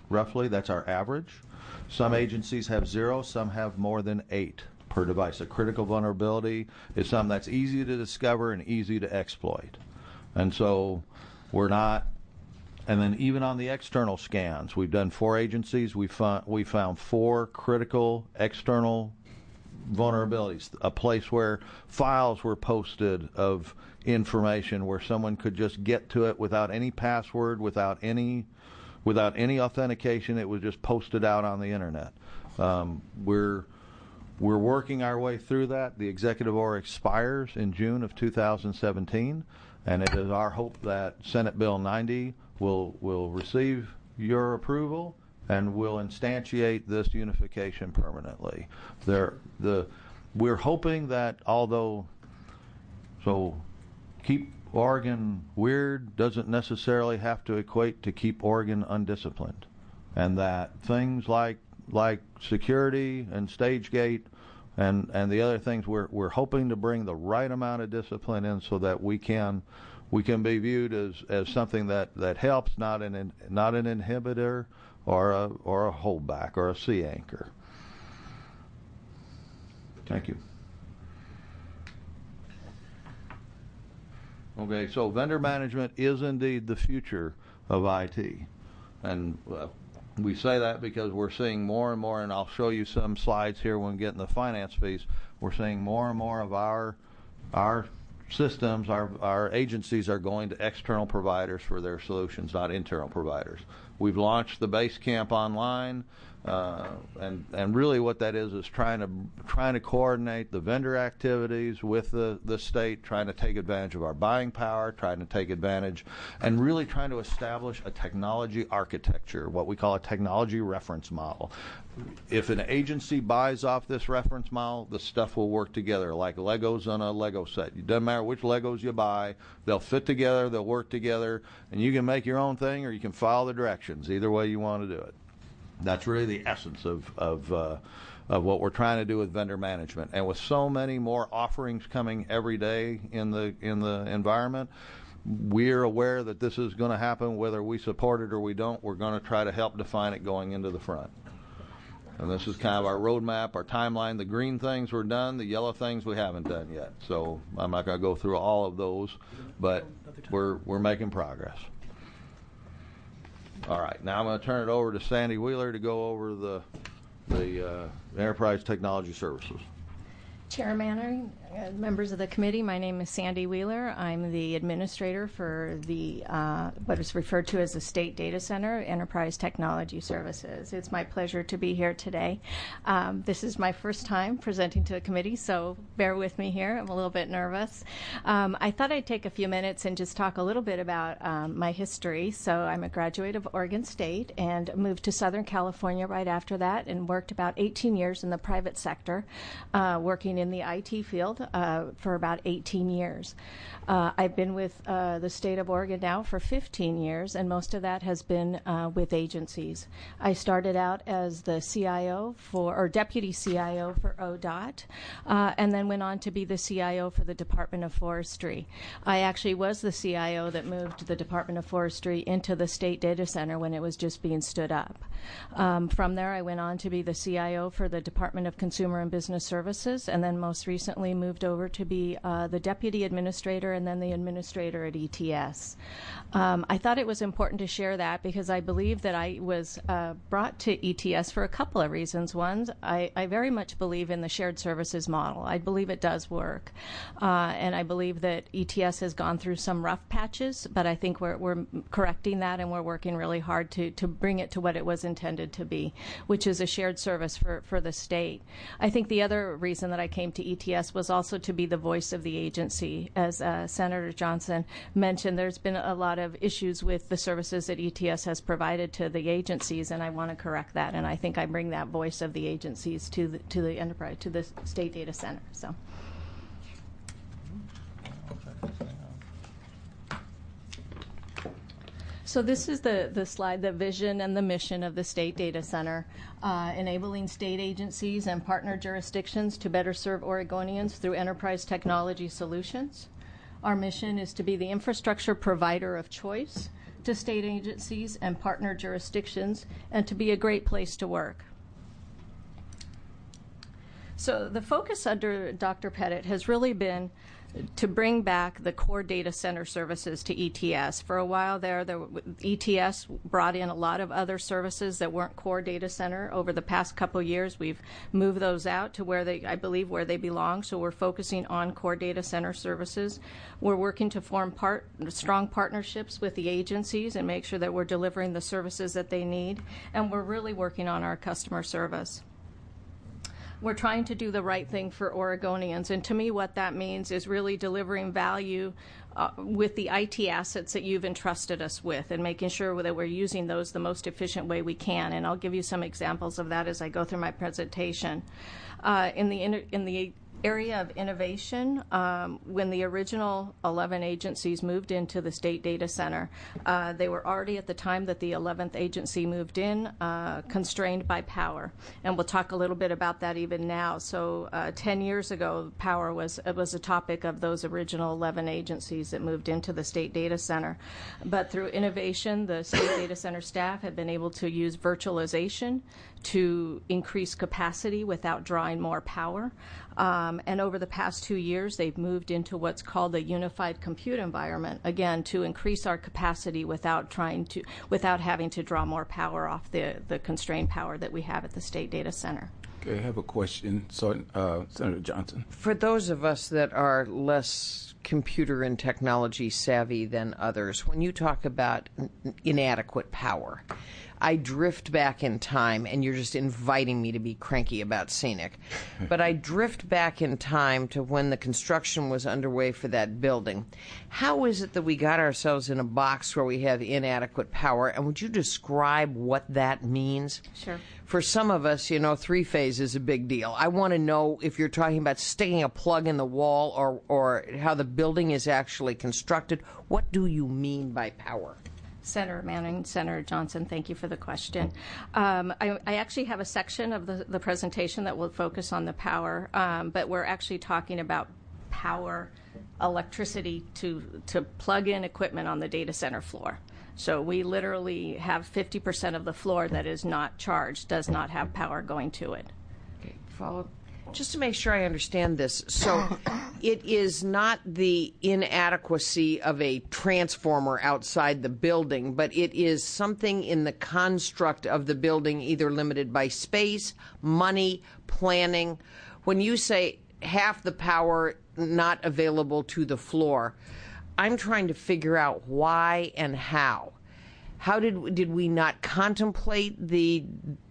roughly. That's our average. Some agencies have zero, some have more than eight per device. A critical vulnerability is something that's easy to discover and easy to exploit. And so we're not, and then even on the external scans, we've done four agencies, we found, we found four critical external vulnerabilities. A place where files were posted of information where someone could just get to it without any password, without any without any authentication. It was just posted out on the internet. Um, we're we're working our way through that. The executive order expires in June of two thousand seventeen, and it is our hope that Senate Bill ninety will will receive your approval and will instantiate this unification permanently. There, the we're hoping that although so. Keep Oregon weird doesn't necessarily have to equate to keep Oregon undisciplined, and that things like like security and StageGate and and the other things we're we're hoping to bring the right amount of discipline in so that we can we can be viewed as, as something that, that helps, not an not an inhibitor or a or a holdback or a sea anchor. Thank you. Okay, so vendor management is indeed the future of I T. And uh, we say that because we're seeing more and more, and I'll show you some slides here when we get in the finance piece, we're seeing more and more of our our systems, our, our agencies are going to external providers for their solutions, not internal providers. We've launched the Basecamp online. Uh, and and really what that is is trying to trying to coordinate the vendor activities with the, the state, trying to take advantage of our buying power, trying to take advantage, and really trying to establish a technology architecture, what we call a technology reference model. If an agency buys off this reference model, the stuff will work together like Legos on a Lego set. It doesn't matter which Legos you buy, they'll fit together, they'll work together, and you can make your own thing or you can follow the directions, either way you want to do it. That's really the essence of of, uh, of what we're trying to do with vendor management. And with so many more offerings coming every day in the in the environment, we're aware that this is going to happen whether we support it or we don't. We're going to try to help define it going into the front. And this is kind of our roadmap, our timeline. The green things were done, the yellow things we haven't done yet. So I'm not going to go through all of those, but we're we're making progress. All right, now I'm going to turn it over to Sandy Wheeler to go over the the uh, Enterprise Technology Services. Chair Manning, uh, members of the committee, my name is Sandy Wheeler. I'm the administrator for the uh, what is referred to as the State Data Center, Enterprise Technology Services. It's my pleasure to be here today. Um, this is my first time presenting to the committee, so bear with me here. I'm a little bit nervous. Um, I thought I'd take a few minutes and just talk a little bit about um, my history. So I'm a graduate of Oregon State and moved to Southern California right after that and worked about eighteen years in the private sector, uh, working in the I T field uh, for about eighteen years. Uh, I've been with uh, the state of Oregon now for fifteen years, and most of that has been uh, with agencies. I started out as the C I O for, or deputy C I O for O D O T, uh, and then went on to be the C I O for the Department of Forestry. I actually was the C I O that moved the Department of Forestry into the State Data Center when it was just being stood up. Um, from there, I went on to be the C I O for the Department of Consumer and Business Services, and then most recently moved over to be uh, the deputy administrator and then the administrator at E T S. Um, I thought it was important to share that because I believe that I was uh, brought to E T S for a couple of reasons. One, I, I very much believe in the shared services model. I believe it does work. Uh, and I believe that E T S has gone through some rough patches, but I think we're, we're correcting that and we're working really hard to, to bring it to what it was intended to be, which is a shared service for, for the state. I think the other reason that I came to E T S was also to be the voice of the agency. As uh, Senator Johnson mentioned, there's been a lot of issues with the services that E T S has provided to the agencies, and I want to correct that. And I think I bring that voice of the agencies to the, to the enterprise, to the State Data Center. So. So this is the, the slide, the vision and the mission of the State Data Center, uh, enabling state agencies and partner jurisdictions to better serve Oregonians through enterprise technology solutions. Our mission is to be the infrastructure provider of choice to state agencies and partner jurisdictions, and to be a great place to work. So the focus under Doctor Pettit has really been to bring back the core data center services to E T S. For a while there, the E T S brought in a lot of other services that weren't core data center. Over the past couple years, we've moved those out to where they, I believe, where they belong. So we're focusing on core data center services. We're working to form part, strong partnerships with the agencies and make sure that we're delivering the services that they need. And we're really working on our customer service. We're trying to do the right thing for Oregonians, and to me what that means is really delivering value uh, with the I T assets that you've entrusted us with and making sure that we're using those the most efficient way we can. And I'll give you some examples of that as I go through my presentation. Uh, in the in the area of innovation, um, when the original eleven agencies moved into the state data center, uh, they were already at the time that the eleventh agency moved in uh, constrained by power. And we'll talk a little bit about that even now. So uh, ten years ago, power was, was a topic of those original eleven agencies that moved into the state data center. But through innovation, the state data center staff have been able to use virtualization to increase capacity without drawing more power. Um, and over the past two years, they've moved into what's called a unified compute environment, again, to increase our capacity without trying to, without having to draw more power off the, the constrained power that we have at the state data center. Okay, I have a question. So, uh, Senator Johnson. For those of us that are less computer and technology savvy than others, when you talk about inadequate power, I drift back in time, and you're just inviting me to be cranky about scenic, but I drift back in time to when the construction was underway for that building. How is it that we got ourselves in a box where we have inadequate power, and would you describe what that means? Sure. For some of us, you know, three-phase is a big deal. I want to know if you're talking about sticking a plug in the wall or, or how the building is actually constructed. What do you mean by power? Senator Manning, Senator Johnson, thank you for the question. Um, I, I actually have a section of the, the presentation that will focus on the power, um, but we're actually talking about power, electricity to, to plug in equipment on the data center floor. So we literally have fifty percent of the floor that is not charged, does not have power going to it. Okay, follow. Just to make sure I understand this, so it is not the inadequacy of a transformer outside the building, but it is something in the construct of the building, either limited by space, money, planning. When you say half the power not available to the floor, I'm trying to figure out why and how. How did did we not contemplate the,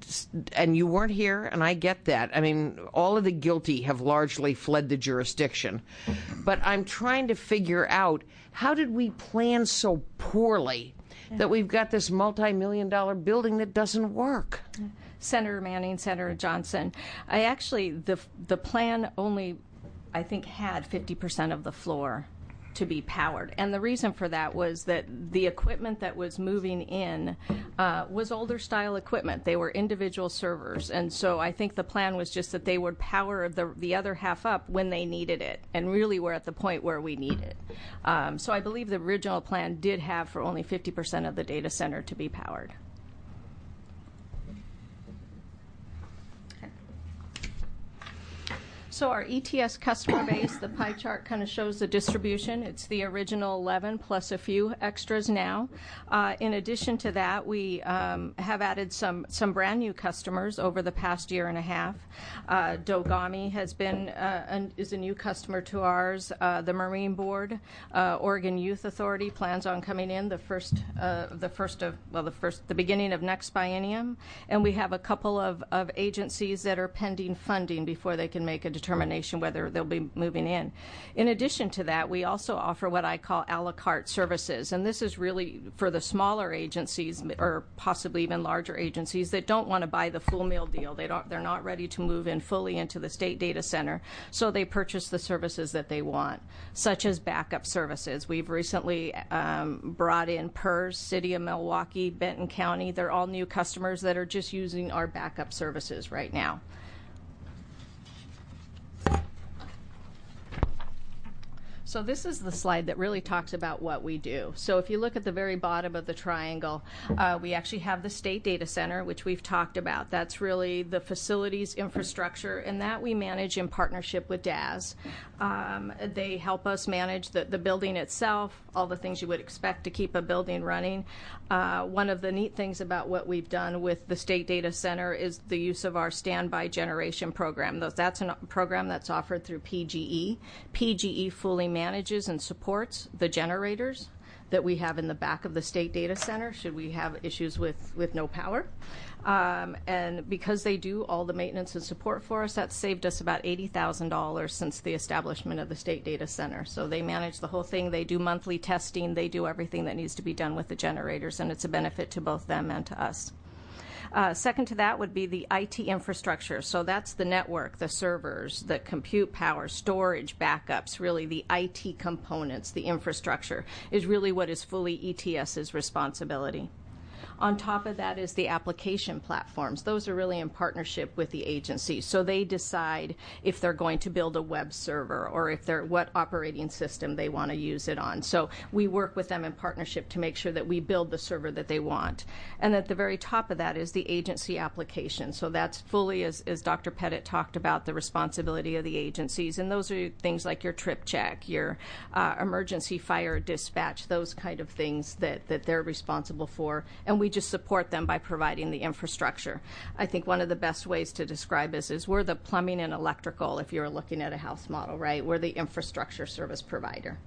and you weren't here, and I get that. I mean, all of the guilty have largely fled the jurisdiction. But I'm trying to figure out, how did we plan so poorly that we've got this multi-million dollar building that doesn't work? Senator Manning, Senator Johnson, I actually, the, the plan only, I think, had fifty percent of the floor to be powered. And the reason for that was that the equipment that was moving in uh, was older style equipment. They were individual servers. And so I think the plan was just that they would power the, the other half up when they needed it. And really we're at the point where we need it. Um, so I believe the original plan did have for only fifty percent of the data center to be powered. So our E T S customer base, the pie chart kind of shows the distribution. It's the original eleven plus a few extras now. Uh, in addition to that, we um, have added some, some brand new customers over the past year and a half. Uh, Dogami has been uh, an, is a new customer to ours. Uh, the Marine Board, uh, Oregon Youth Authority plans on coming in the first, uh, the first of well, the first, the beginning of next biennium, and we have a couple of, of agencies that are pending funding before they can make a determination determination whether they'll be moving in. In addition to that, we also offer what I call a la carte services, and this is really for the smaller agencies or possibly even larger agencies that don't want to buy the full meal deal. They don't, they're not ready to move in fully into the state data center, so they purchase the services that they want, such as backup services. We've recently um, brought in P E R S, City of Milwaukee, Benton County. They're all new customers that are just using our backup services right now. So this is the slide that really talks about what we do. So if you look at the very bottom of the triangle, uh, we actually have the state data center, which we've talked about. That's really the facilities infrastructure, and that we manage in partnership with D A S. Um, they help us manage the, the building itself, all the things you would expect to keep a building running. Uh, one of the neat things about what we've done with the state data center is the use of our standby generation program. That's a program that's offered through P G E. P G E fully manages and supports the generators that we have in the back of the state data center should we have issues with, with no power. Um, and because they do all the maintenance and support for us, that's saved us about eighty thousand dollars since the establishment of the state data center. So they manage the whole thing. They do monthly testing. They do everything that needs to be done with the generators, and it's a benefit to both them and to us. Uh, second to that would be the I T infrastructure. So that's the network, the servers, the compute power, storage, backups, really the I T components, the infrastructure is really what is fully ETS's responsibility. On top of that is the application platforms. Those are really in partnership with the agency. So they decide if they're going to build a web server or if they're what operating system they want to use it on. So we work with them in partnership to make sure that we build the server that they want. And at the very top of that is the agency application. So that's fully, as, as Doctor Pettit talked about, the responsibility of the agencies. And those are things like your trip check, your uh, emergency fire dispatch, those kind of things that, that they're responsible for. And we just support them by providing the infrastructure. I think one of the best ways to describe this is we're the plumbing and electrical if you're looking at a house model, right? We're the infrastructure service provider.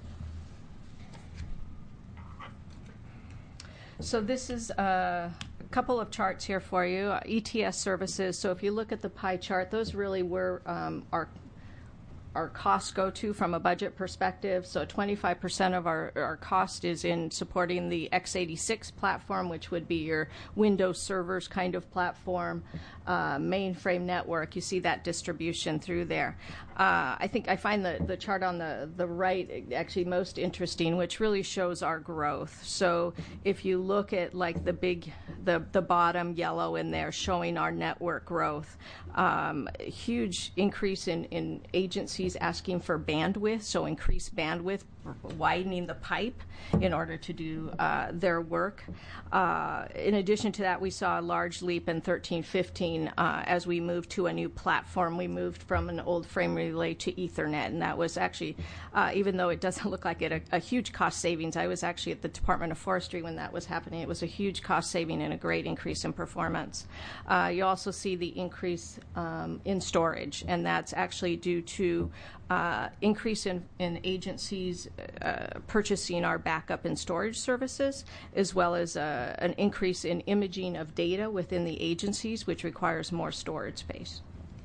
So this is a couple of charts here for you. Uh, E T S services, so if you look at the pie chart, those really were um, our our costs go to from a budget perspective. So twenty-five percent of our, our cost is in supporting the x eighty-six platform, which would be your Windows servers kind of platform, uh, mainframe network. You see that distribution through there. Uh, I think I find the, the chart on the, the right actually most interesting, which really shows our growth. So if you look at like the big, the, the bottom yellow in there showing our network growth, um, huge increase in, in agencies asking for bandwidth, so increased bandwidth, widening the pipe in order to do uh, their work. Uh, in addition to that, we saw a large leap in thirteen fifteen uh, as we moved to a new platform. We moved from an old frame relay to Ethernet, and that was actually, uh, even though it doesn't look like it, a, a huge cost savings. I was actually at the Department of Forestry when that was happening. It was a huge cost saving and a great increase in performance. Uh, you also see the increase um, in storage, and that's actually due to Uh, increase in, in agencies uh, purchasing our backup and storage services, as well as uh, an increase in imaging of data within the agencies, which requires more storage space.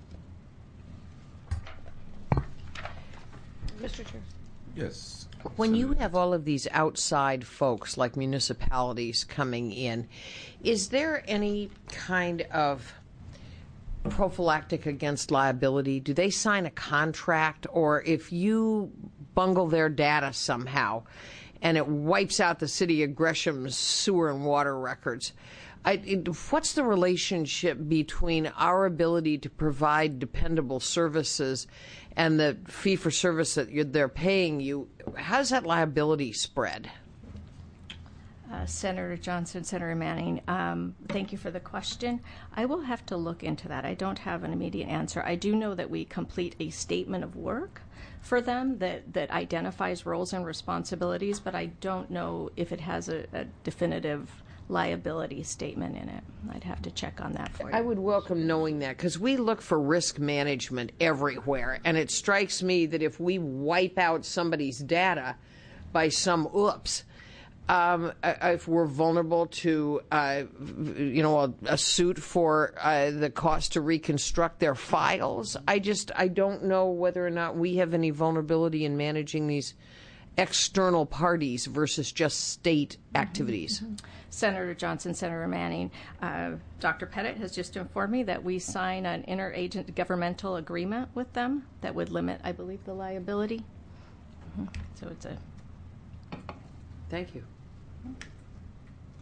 Mister Chair. Yes. When you have all of these outside folks, like municipalities, coming in, is there any kind of prophylactic against liability? Do they sign a contract, or if you bungle their data somehow and it wipes out the city of Gresham's sewer and water records, I, it, what's the relationship between our ability to provide dependable services and the fee-for-service that you're, they're paying you? How's that liability spread? Uh, Senator Johnson, Senator Manning, um, thank you for the question. I will have to look into that. I don't have an immediate answer. I do know that we complete a statement of work for them that, that identifies roles and responsibilities, but I don't know if it has a, a definitive liability statement in it. I'd have to check on that for you. I would welcome knowing that, because we look for risk management everywhere, and it strikes me that if we wipe out somebody's data by some oops, Um, if we're vulnerable to, uh, you know, a, a suit for uh, the cost to reconstruct their files, I just, I don't know whether or not we have any vulnerability in managing these external parties versus just state activities. Mm-hmm. Senator Johnson, Senator Manning, uh, Doctor Pettit has just informed me that we sign an intergovernmental agreement with them that would limit, I believe, the liability. Mm-hmm. So it's a... Thank you.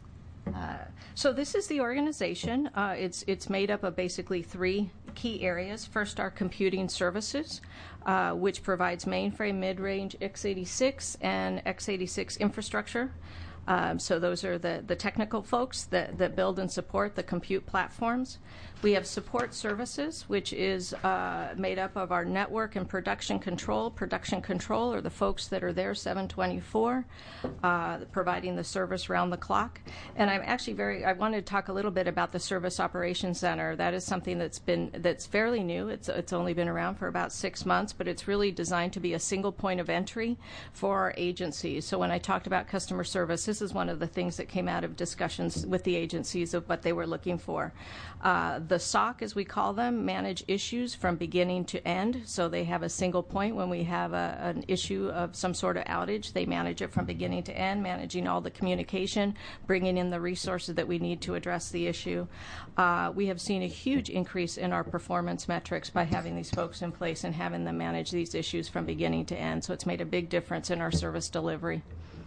Uh, so this is the organization. Uh, it's it's made up of basically three key areas. First, our computing services, uh, which provides mainframe, mid-range, x eighty-six, and x eighty-six infrastructure. Um, so those are the, the technical folks that, that build and support the compute platforms. We have support services, which is uh, made up of our network and production control. Production control are the folks that are there seven twenty-four, uh, providing the service round the clock. And I'm actually very, I wanted to talk a little bit about the Service Operations Center. That is something that's been, that's fairly new. It's, it's only been around for about six months, but it's really designed to be a single point of entry for our agencies. So when I talked about customer service, this is one of the things that came out of discussions with the agencies of what they were looking for. Uh, the S O C, as we call them, manage issues from beginning to end. So they have a single point when we have a, an issue of some sort of outage. They manage it from beginning to end, managing all the communication, bringing in the resources that we need to address the issue. Uh, we have seen a huge increase in our performance metrics by having these folks in place and having them manage these issues from beginning to end. So it's made a big difference in our service delivery.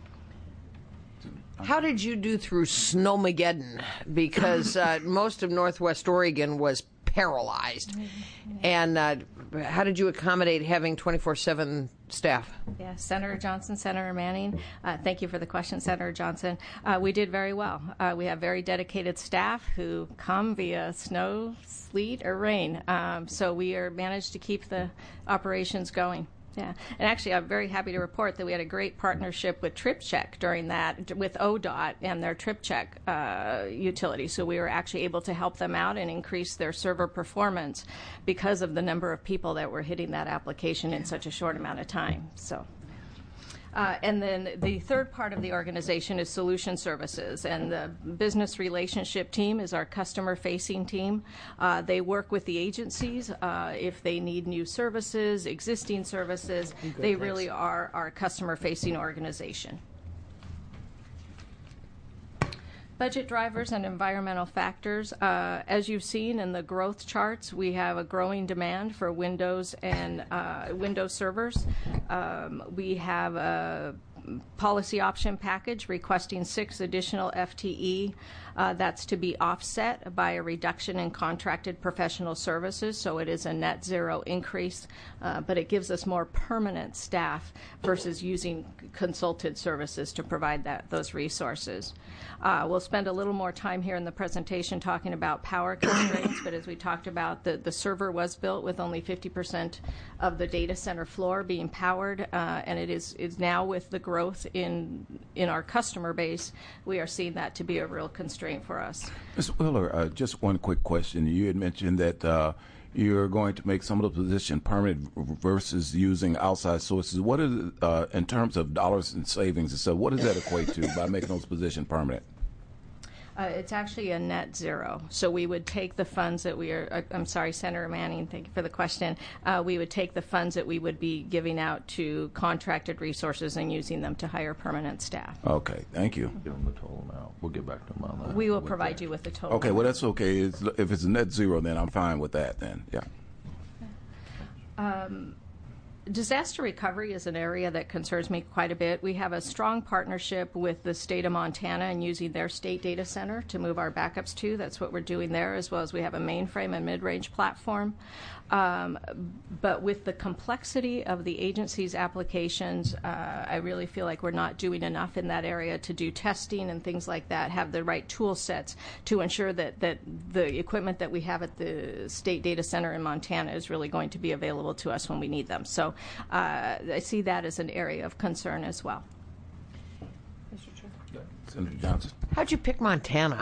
How did you do through Snowmageddon? Because uh, most of Northwest Oregon was paralyzed. And uh, how did you accommodate having twenty-four seven staff? Yeah, Senator Johnson, Senator Manning, uh, thank you for the question, Senator Johnson. Uh, we did very well. Uh, we have very dedicated staff who come via snow, sleet, or rain. Um, so we are managed to keep the operations going. Yeah, and actually I'm very happy to report that we had a great partnership with TripCheck during that, with O D O T and their TripCheck uh, utility. So we were actually able to help them out and increase their server performance because of the number of people that were hitting that application in such a short amount of time. So. Uh, and then the third part of the organization is solution services, and the business relationship team is our customer-facing team. Uh, they work with the agencies uh, if they need new services, existing services. Good, they thanks. Really are our customer-facing organization. Budget drivers and environmental factors. Uh, as you've seen in the growth charts, we have a growing demand for Windows and uh, Windows servers. Um, we have a policy option package requesting six additional F T E. Uh, that's to be offset by a reduction in contracted professional services, so it is a net zero increase, uh, but it gives us more permanent staff versus using consulted services to provide that those resources. Uh, we'll spend a little more time here in the presentation talking about power constraints, but as we talked about, the, the server was built with only fifty percent of the data center floor being powered, uh, and it is, is now with the growth in, in our customer base, we are seeing that to be a real constraint for us. Miz Wheeler, uh, just one quick question. You had mentioned that uh, you're going to make some of the position permanent versus using outside sources. What is, uh, in terms of dollars and savings and stuff, what does that equate to by making those positions permanent? Uh, it's actually a net zero. So we would take the funds that we are, uh, I'm sorry, Senator Manning, thank you for the question. Uh, we would take the funds that we would be giving out to contracted resources and using them to hire permanent staff. Okay, thank you. Give them the total amount. We'll get back to them on that. We will provide you with the total Okay, amount. well, that's okay. It's, if it's a net zero, then I'm fine with that then, yeah. Um, Disaster recovery is an area that concerns me quite a bit. We have a strong partnership with the state of Montana and using their state data center to move our backups to. That's what we're doing there, as well as we have a mainframe and mid-range platform. Um, but with the complexity of the agency's applications, uh, I really feel like we're not doing enough in that area to do testing and things like that, have the right tool sets to ensure that, that the equipment that we have at the state data center in Montana is really going to be available to us when we need them. So uh, I see that as an area of concern as well. Mister Chair. Senator Johnson. How'd you pick Montana?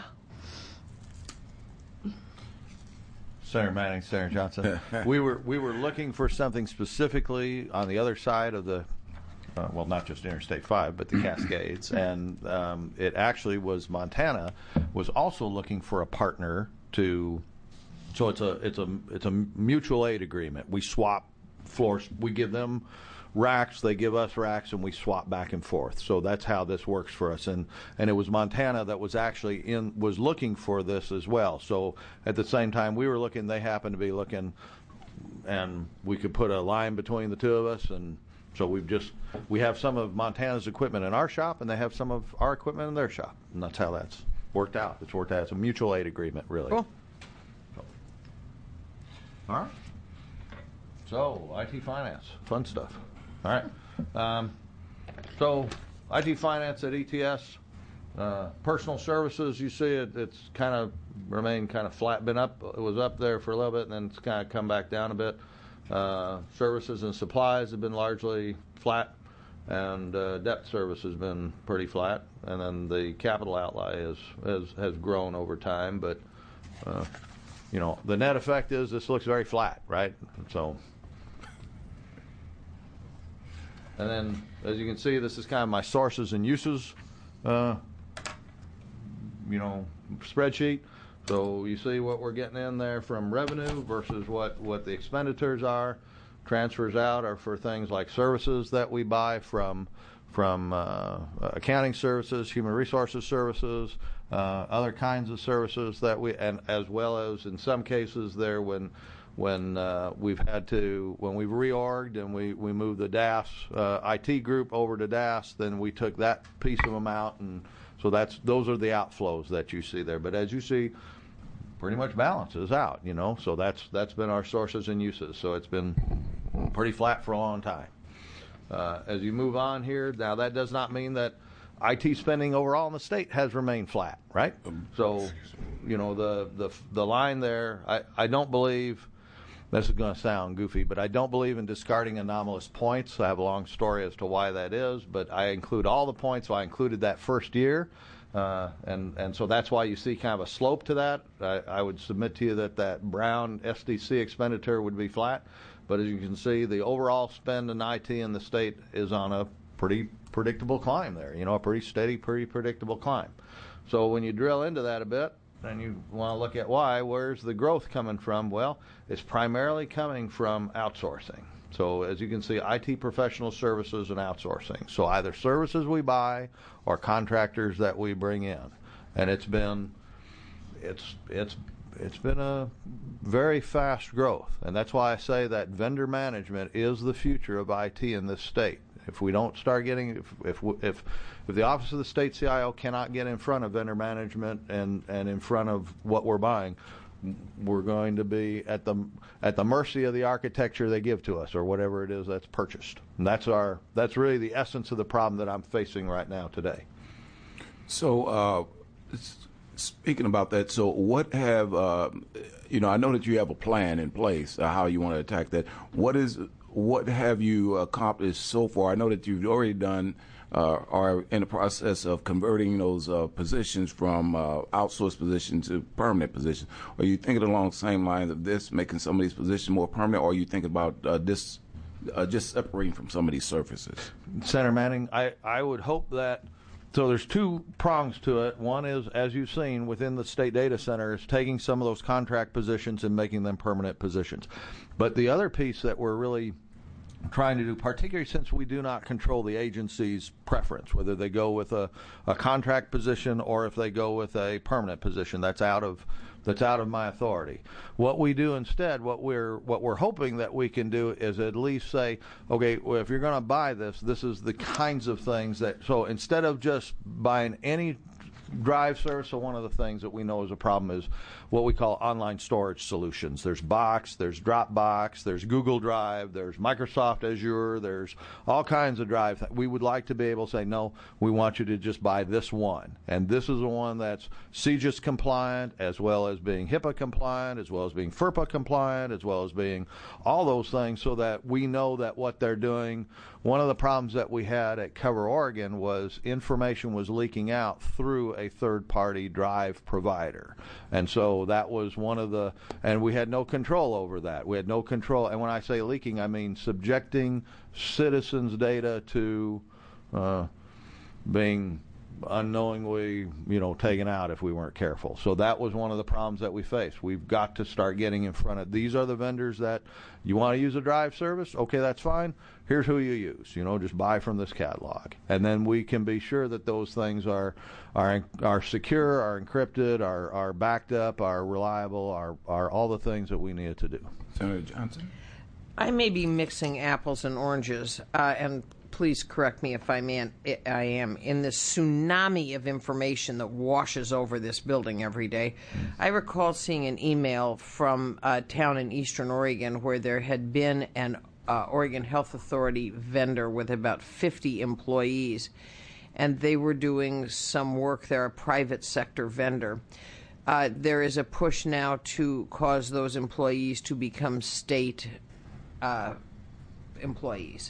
Senator Manning, Senator Johnson. we were we were looking for something specifically on the other side of the, uh, well, not just Interstate five, but the Cascades, and um, it actually was Montana was also looking for a partner to, so it's a it's a it's a mutual aid agreement. We swap floors, we give them racks, they give us racks, and we swap back and forth. So that's how this works for us. And and it was Montana that was actually in was looking for this as well. So at the same time we were looking, they happened to be looking, and we could put a line between the two of us. And so we've just we have some of Montana's equipment in our shop, and they have some of our equipment in their shop, and that's how that's worked out. It's worked out. It's a mutual aid agreement, really. Cool. So. All right. So, I T finance, fun stuff. All right. Um, so, I T finance at E T S, uh, personal services, you see it, it's kind of remained kind of flat, been up, it was up there for a little bit, and then it's kind of come back down a bit. Uh, services and supplies have been largely flat, and uh, debt service has been pretty flat, and then the capital outlay is, has, has grown over time, but, uh, you know, the net effect is this looks very flat, right? So. And then, as you can see, this is kind of my sources and uses, uh, you know, spreadsheet. So you see what we're getting in there from revenue versus what, what the expenditures are. Transfers out are for things like services that we buy from from uh, accounting services, human resources services, uh, other kinds of services that we, and as well as in some cases there when. When uh, we've had to, when we've reorged and we, we moved the D A S uh, I T group over to D A S, then we took that piece of them out, and so that's those are the outflows that you see there. But as you see, pretty much balances out, you know. So that's that's been our sources and uses. So it's been pretty flat for a long time. Uh, as you move on here, now that does not mean that I T spending overall in the state has remained flat, right? So, you know, the the the line there, I I don't believe. This is going to sound goofy, but I don't believe in discarding anomalous points. I have a long story as to why that is, but I include all the points, so I included that first year, uh, and, and so that's why you see kind of a slope to that. I, I would submit to you that that brown S D C expenditure would be flat, but as you can see, the overall spend in I T in the state is on a pretty predictable climb there, you know, a pretty steady, pretty predictable climb. So when you drill into that a bit, and you want to look at why, where's the growth coming from? Well, it's primarily coming from outsourcing. So as you can see, I T professional services and outsourcing. So either services we buy or contractors that we bring in. And it's been it's it's it's been a very fast growth. And that's why I say that vendor management is the future of I T in this state. If we don't start getting, if if if, if the Office of the State C I O cannot get in front of vendor management and, and in front of what we're buying, we're going to be at the at the mercy of the architecture they give to us or whatever it is that's purchased. And that's our that's really the essence of the problem that I'm facing right now today. So, uh, speaking about that, so what have uh, you know? I know that you have a plan in place uh, how you want to attack that. What is What have you accomplished so far? I know that you've already done, uh, are in the process of converting those uh, positions from uh, outsourced positions to permanent positions. Are you thinking along the same lines of this, making some of these positions more permanent, or are you thinking about uh, this, uh, just separating from some of these services? Senator Manning, I, I would hope that, so there's two prongs to it. One is, as you've seen, within the state data center, is taking some of those contract positions and making them permanent positions. But the other piece that we're really trying to do, particularly since we do not control the agency's preference, whether they go with a, a contract position or if they go with a permanent position, that's out of that's out of my authority. What we do instead, what we're what we're hoping that we can do is at least say, okay, well, if you're going to buy this, this is the kinds of things that. So instead of just buying any drive service, so one of the things that we know is a problem is what we call online storage solutions. There's Box, there's Dropbox, there's Google Drive, there's Microsoft Azure, there's all kinds of drives. We would like to be able to say, no, we want you to just buy this one. And this is the one that's C G I S compliant, as well as being HIPAA compliant, as well as being FERPA compliant, as well as being all those things, so that we know that what they're doing. One of the problems that we had at Cover Oregon was information was leaking out through a third-party drive provider. And so that was one of the, and we had no control over that. We had no control, and when I say leaking, I mean subjecting citizens' data to uh, being unknowingly, you know, taken out if we weren't careful. So that was one of the problems that we faced. We've got to start getting in front of, these are the vendors that, you want to use a drive service? Okay, that's fine. Here's who you use. You know, just buy from this catalog. And then we can be sure that those things are are are secure, are encrypted, are, are backed up, are reliable, are, are all the things that we needed to do. Senator Johnson? I may be mixing apples and oranges, uh, and please correct me if I, man, I am, in this tsunami of information that washes over this building every day. I recall seeing an email from a town in eastern Oregon where there had been an uh, Oregon Health Authority vendor with about fifty employees, and they were doing some work there, a private sector vendor. Uh, there is a push now to cause those employees to become state uh, employees.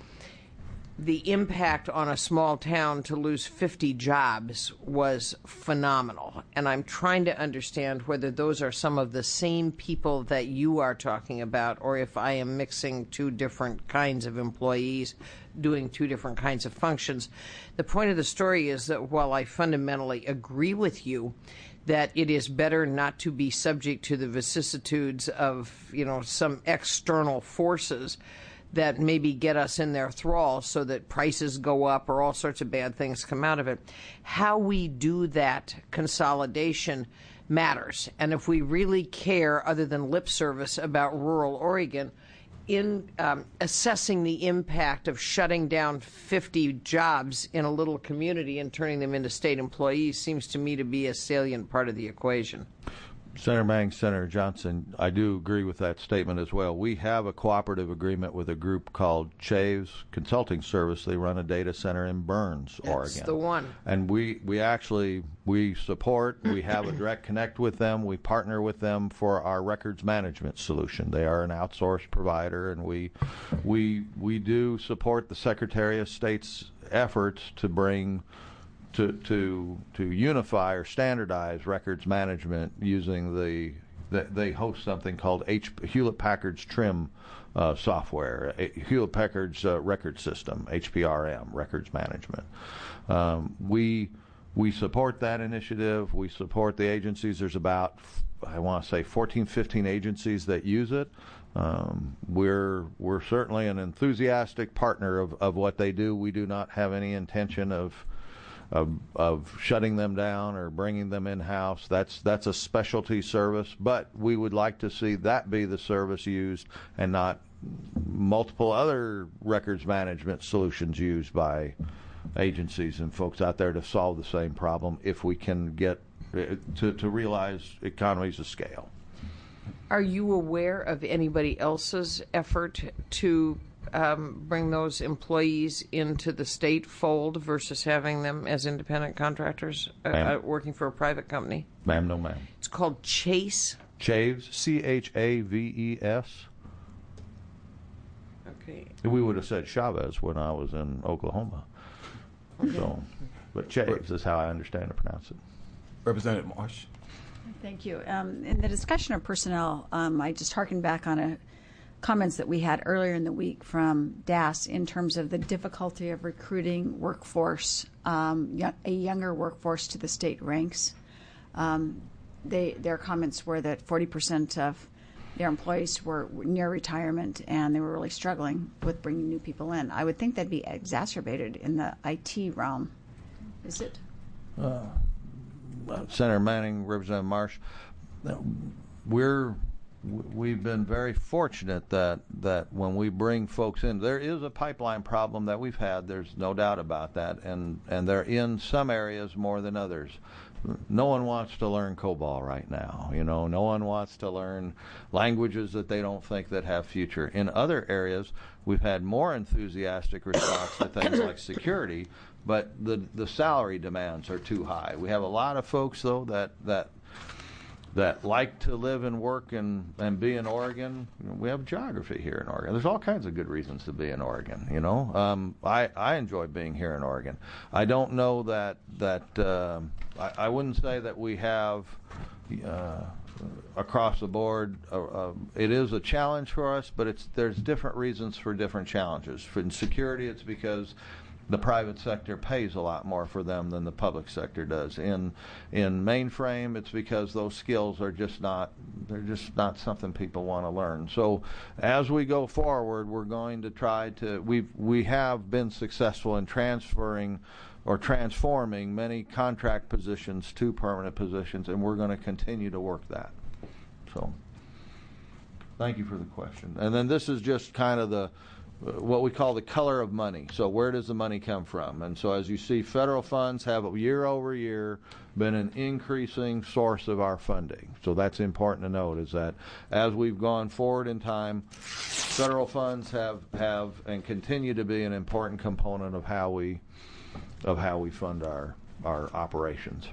The impact on a small town to lose fifty jobs was phenomenal. And I'm trying to understand whether those are some of the same people that you are talking about, or if I am mixing two different kinds of employees doing two different kinds of functions. The point of the story is that while I fundamentally agree with you that it is better not to be subject to the vicissitudes of, you know, some external forces that maybe get us in their thrall so that prices go up or all sorts of bad things come out of it. How we do that consolidation matters. And if we really care, other than lip service, about rural Oregon, in um, assessing the impact of shutting down fifty jobs in a little community and turning them into state employees seems to me to be a salient part of the equation. Senator Mang, Senator Johnson, I do agree with that statement as well. We have a cooperative agreement with a group called Chaves Consulting Service. They run a data center in Burns, That's Oregon. That's the one. And we, we actually, we support, we have a direct connect with them. We partner with them for our records management solution. They are an outsourced provider, and we, we, we do support the Secretary of State's efforts to bring To, to to unify or standardize records management using the, the they host something called H, Hewlett Packard's TRIM uh, software, Hewlett Packard's uh, record system, H P R M, records management. Um, we we support that initiative. We support the agencies. There's about, I want to say, fourteen, fifteen agencies that use it. Um, we're we're certainly an enthusiastic partner of, of what they do. We do not have any intention of Of, of shutting them down or bringing them in-house. That's that's a specialty service, but we would like to see that be the service used and not multiple other records management solutions used by agencies and folks out there to solve the same problem if we can get to, to realize economies of scale. Are you aware of anybody else's effort to Um, bring those employees into the state fold versus having them as independent contractors uh, uh, working for a private company? Ma'am, no ma'am. It's called Chase. Chaves, C H A V E S. Okay. We would have said Chavez when I was in Oklahoma. Okay. So, but Chaves is how I understand to pronounce it. Representative Marsh. Thank you. Um, in the discussion of personnel, um, I just harkened back on a comments that we had earlier in the week from D A S in terms of the difficulty of recruiting workforce, um, a younger workforce to the state ranks. Um, they, their comments were that forty percent of their employees were near retirement and they were really struggling with bringing new people in. I would think that'd be exacerbated in the I T realm. Is it? Uh, Senator Manning, Representative Marsh, we're We've been very fortunate that, that when we bring folks in, there is a pipeline problem that we've had. There's no doubt about that, and, and they're in some areas more than others. No one wants to learn COBOL right now. You know, no one wants to learn languages that they don't think that have future. In other areas, we've had more enthusiastic response to things like security, but the the salary demands are too high. We have a lot of folks though that that. that like to live and work and, and be in Oregon. We have geography here in Oregon. There's all kinds of good reasons to be in Oregon, you know. Um, I, I enjoy being here in Oregon. I don't know that, that uh, I, I wouldn't say that we have, uh, across the board, uh, uh, it is a challenge for us, but it's there's different reasons for different challenges. For in security, it's because the private sector pays a lot more for them than the public sector does. In in mainframe, it's because those skills are just not they're just not something people want to learn. So as we go forward, we're going to try to we we have been successful in transferring or transforming many contract positions to permanent positions, and we're going to continue to work that. So Thank you for the question. And then this is just kind of the uh, what we call the color of money. So where does the money come from? And so as you see, federal funds have year over year been an increasing source of our funding. So that's important to note, is that as we've gone forward in time, federal funds have, have and continue to be an important component of how we of how we fund our, our operations.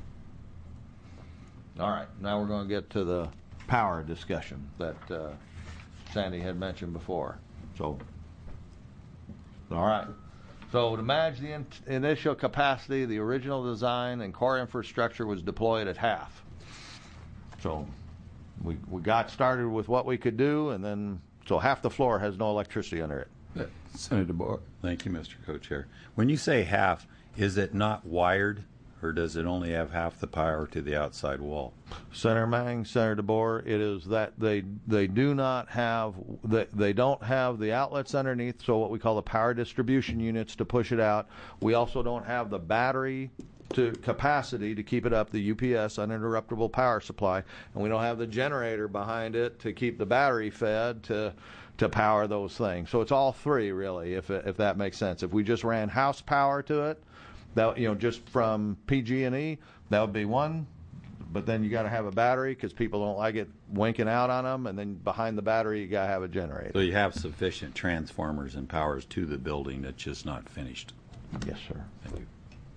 All right, now we're going to get to the power discussion that uh, Sandy had mentioned before. So, all right. So to manage the in- initial capacity, the original design and core infrastructure was deployed at half. So we we got started with what we could do, and then so half the floor has no electricity under it. Senator DeBoer. Thank you, Mister Co-Chair. When you say half, is it not wired, or does it only have half the power to the outside wall? Senator Manning, Senator DeBoer, it is that they they do not have they, they don't have the outlets underneath, so what we call the power distribution units to push it out. We also don't have the battery to capacity to keep it up, the U P S, uninterruptible power supply, and we don't have the generator behind it to keep the battery fed to to power those things. So it's all three, really, if if that makes sense. If we just ran house power to it, that, you know, just from P G and E, that would be one. But then you got to have a battery because people don't like it winking out on them. And then behind the battery, you got to have a generator. So you have sufficient transformers and powers to the building. It's just not finished. Yes, sir. Thank you.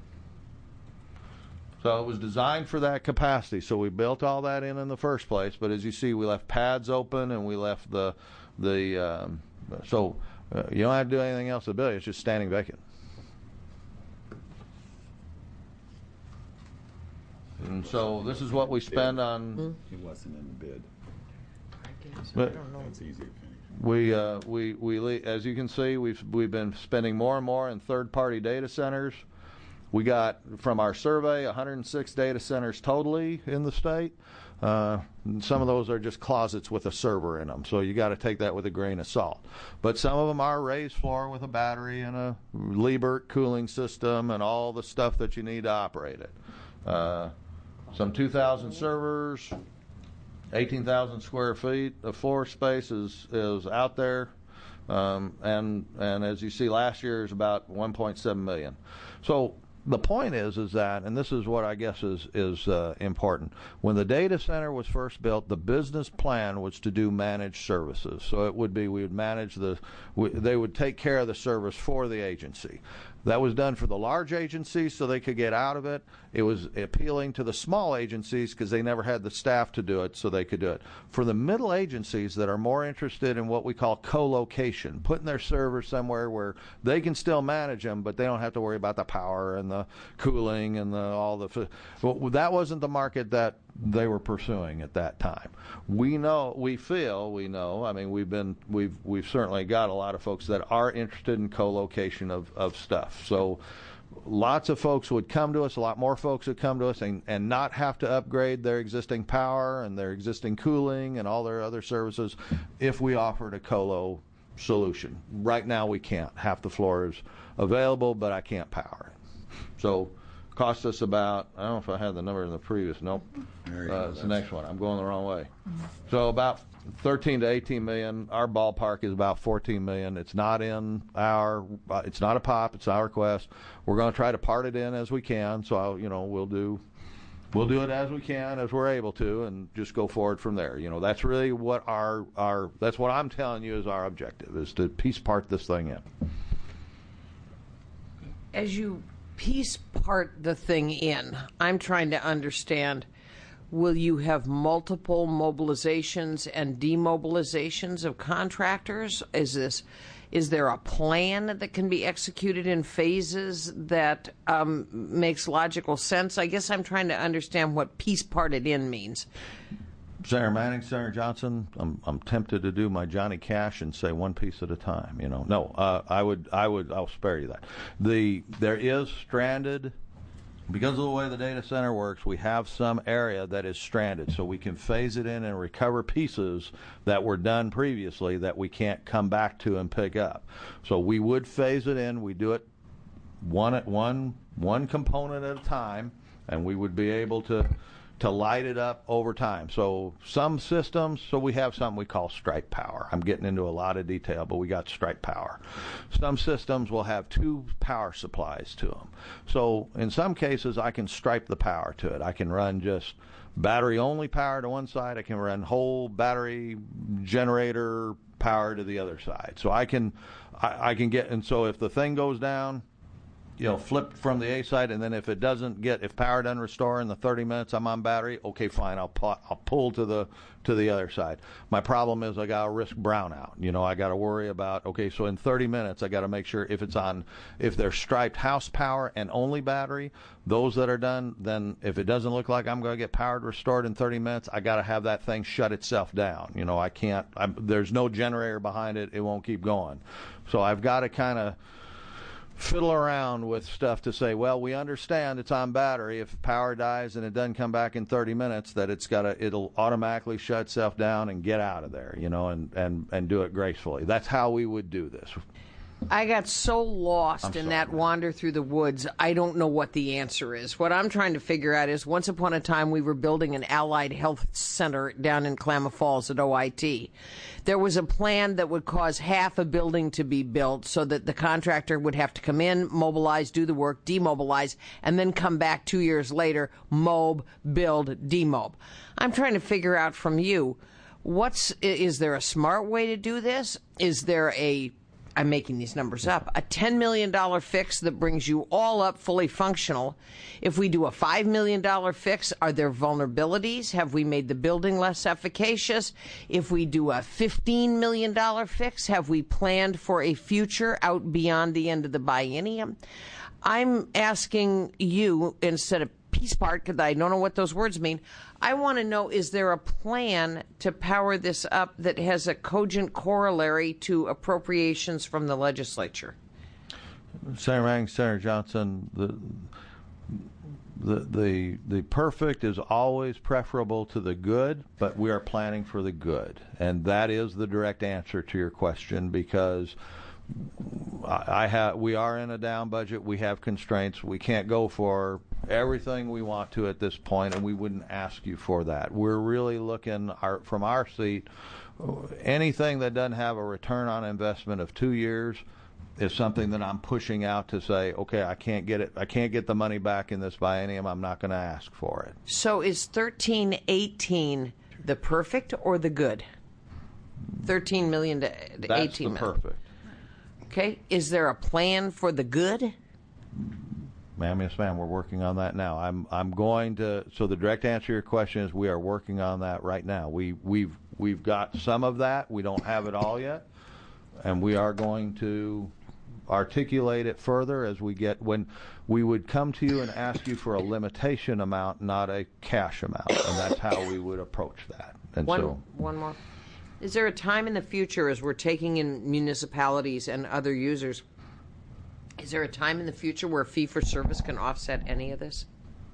So it was designed for that capacity. So we built all that in in the first place. But as you see, we left pads open and we left the the um, so uh, you don't have to do anything else to the building. It's just standing vacant. And so this is what we spend on. He wasn't in the bid. But It's easy to finish. we uh, we we le- as you can see, we've we've been spending more and more in third-party data centers. We got from our survey one hundred six data centers totally in the state. Uh, and some of those are just closets with a server in them, so you got to take that with a grain of salt. But some of them are raised floor with a battery and a Liebert cooling system and all the stuff that you need to operate it. Uh, some two thousand servers, eighteen thousand square feet of floor space is, is out there. Um, and and as you see, last year is about one point seven million. So the point is, is that, and this is what I guess is is uh, important. When the data center was first built, the business plan was to do managed services. So it would be we would manage the, we, they would take care of the service for the agency. That was done for the large agencies so they could get out of it. It was appealing to the small agencies because they never had the staff to do it, so they could do it. For the middle agencies that are more interested in what we call co-location, putting their servers somewhere where they can still manage them, but they don't have to worry about the power and the cooling and the, all the. Well, that wasn't the market that they were pursuing at that time. We know, we feel, we know. I mean, we've been, we've, we've certainly got a lot of folks that are interested in co-location of, of stuff. So, lots of folks would come to us. A lot more folks would come to us and, and not have to upgrade their existing power and their existing cooling and all their other services if we offered a colo solution. Right now, we can't. Half the floor is available, but I can't power it. So. Cost us about, I don't know if I had the number in the previous, nope. Uh, it's the next one. I'm going the wrong way. So about thirteen to eighteen million. Our ballpark is about fourteen million. It's not in our, uh, it's not a pop, it's our request. We're going to try to part it in as we can. So, I'll, you know, we'll do, we'll do it as we can, as we're able to, and just go forward from there. You know, that's really what our, our, that's what I'm telling you is our objective, is to piece part this thing in. As you piece part the thing in, I'm trying to understand, will you have multiple mobilizations and demobilizations of contractors? Is this, is there a plan that can be executed in phases that um, makes logical sense? I guess I'm trying to understand what piece parted in means. Senator Manning, Senator Johnson, I'm I'm tempted to do my Johnny Cash and say one piece at a time. You know, no, uh, I would I would I'll spare you that. The there is stranded because of the way the data center works. We have some area that is stranded, so we can phase it in and recover pieces that were done previously that we can't come back to and pick up. So we would phase it in. We do it one at one one component at a time, and we would be able to. to light it up over time. So some systems, so we have something we call stripe power. I'm getting into a lot of detail, but we got stripe power. Some systems will have two power supplies to them. So in some cases, I can stripe the power to it. I can run just battery only power to one side. I can run whole battery generator power to the other side. So I can, I, I can get, and so if the thing goes down, you know, flip from the A side, and then if it doesn't get, if power doesn't restore in the thirty minutes I'm on battery, okay, fine, I'll pu- I'll pull to the to the other side. My problem is I got to risk brownout. You know, I got to worry about, okay, so in thirty minutes I got to make sure if it's on, if they're striped house power and only battery, those that are done, then if it doesn't look like I'm going to get powered restored in thirty minutes, I got to have that thing shut itself down. You know, I can't, I'm, there's no generator behind it, it won't keep going. So I've got to kind of fiddle around with stuff to say, well, we understand it's on battery. If power dies and it doesn't come back in thirty minutes, that it's got to, it'll automatically shut itself down and get out of there, you know, and, and, and do it gracefully. That's how we would do this. I got so lost I'm in sorry. that wander through the woods, I don't know what the answer is. What I'm trying to figure out is once upon a time we were building an allied health center down in Klamath Falls at O I T. There was a plan that would cause half a building to be built so that the contractor would have to come in, mobilize, do the work, demobilize, and then come back two years later, mob, build, demob. I'm trying to figure out from you, what's, is there a smart way to do this? Is there a, I'm making these numbers up, a ten million dollars fix that brings you all up fully functional? If we do a five million dollars fix, are there vulnerabilities? Have we made the building less efficacious? If we do a fifteen million dollars fix, have we planned for a future out beyond the end of the biennium? I'm asking you, instead of piece part, because I don't know what those words mean, I want to know, is there a plan to power this up that has a cogent corollary to appropriations from the legislature? Senator Manning, Senator Johnson, the, the the the perfect is always preferable to the good, but we are planning for the good, and that is the direct answer to your question, because I, I have we are in a down budget. We have constraints. We can't go for everything we want to at this point, and we wouldn't ask you for that. We're really looking our, from our seat, anything that doesn't have a return on investment of two years is something that I'm pushing out to say, okay, I can't get it. I can't get the money back in this biennium. I'm not going to ask for it. So is thirteen eighteen the perfect or the good? thirteen million to That's eighteen the million. perfect. Okay. Is there a plan for the good? Ma'am, yes, ma'am. We're working on that now. I'm I'm going to. So the direct answer to your question is we are working on that right now. We we've we've got some of that. We don't have it all yet, and we are going to articulate it further as we get. When we would come to you and ask you for a limitation amount, not a cash amount, and that's how we would approach that. And One, so one more. Is there a time in the future, as we're taking in municipalities and other users, is there a time in the future where fee-for-service can offset any of this?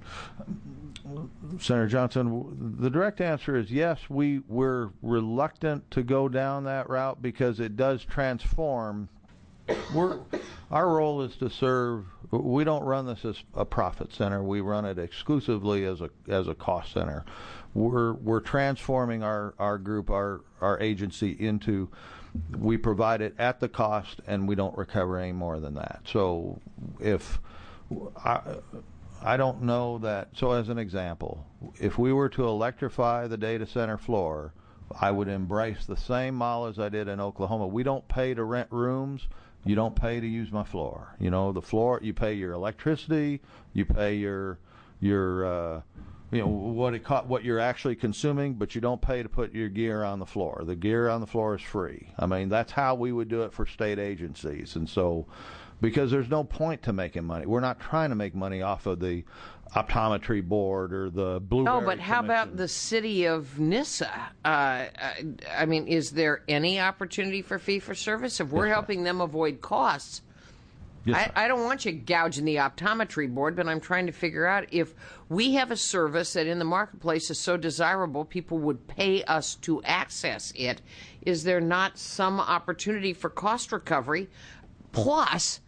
Senator Johnson, the direct answer is yes. We, we're reluctant to go down that route because it does transform. We're, our role is to serve. We don't run this as a profit center. We run it exclusively as a as a cost center. We're we're transforming our, our group, our, our agency into, we provide it at the cost and we don't recover any more than that. So if I, I don't know that, so as an example, if we were to electrify the data center floor, I would embrace the same model as I did in Oklahoma. We don't pay to rent rooms. You don't pay to use my floor. You know, the floor, you pay your electricity, you pay your, your, uh, you know, what it co- what you're actually consuming, but you don't pay to put your gear on the floor. The gear on the floor is free. I mean, that's how we would do it for state agencies. And so, because there's no point to making money. We're not trying to make money off of the optometry board or the Blueberry Oh, but how about Commission. the city of Nissa? Uh, I mean, is there any opportunity for fee-for-service? If we're Yes, helping them avoid costs, Yes, I, sir. I don't want you gouging the optometry board, but I'm trying to figure out if we have a service that in the marketplace is so desirable people would pay us to access it. Is there not some opportunity for cost recovery? Plus,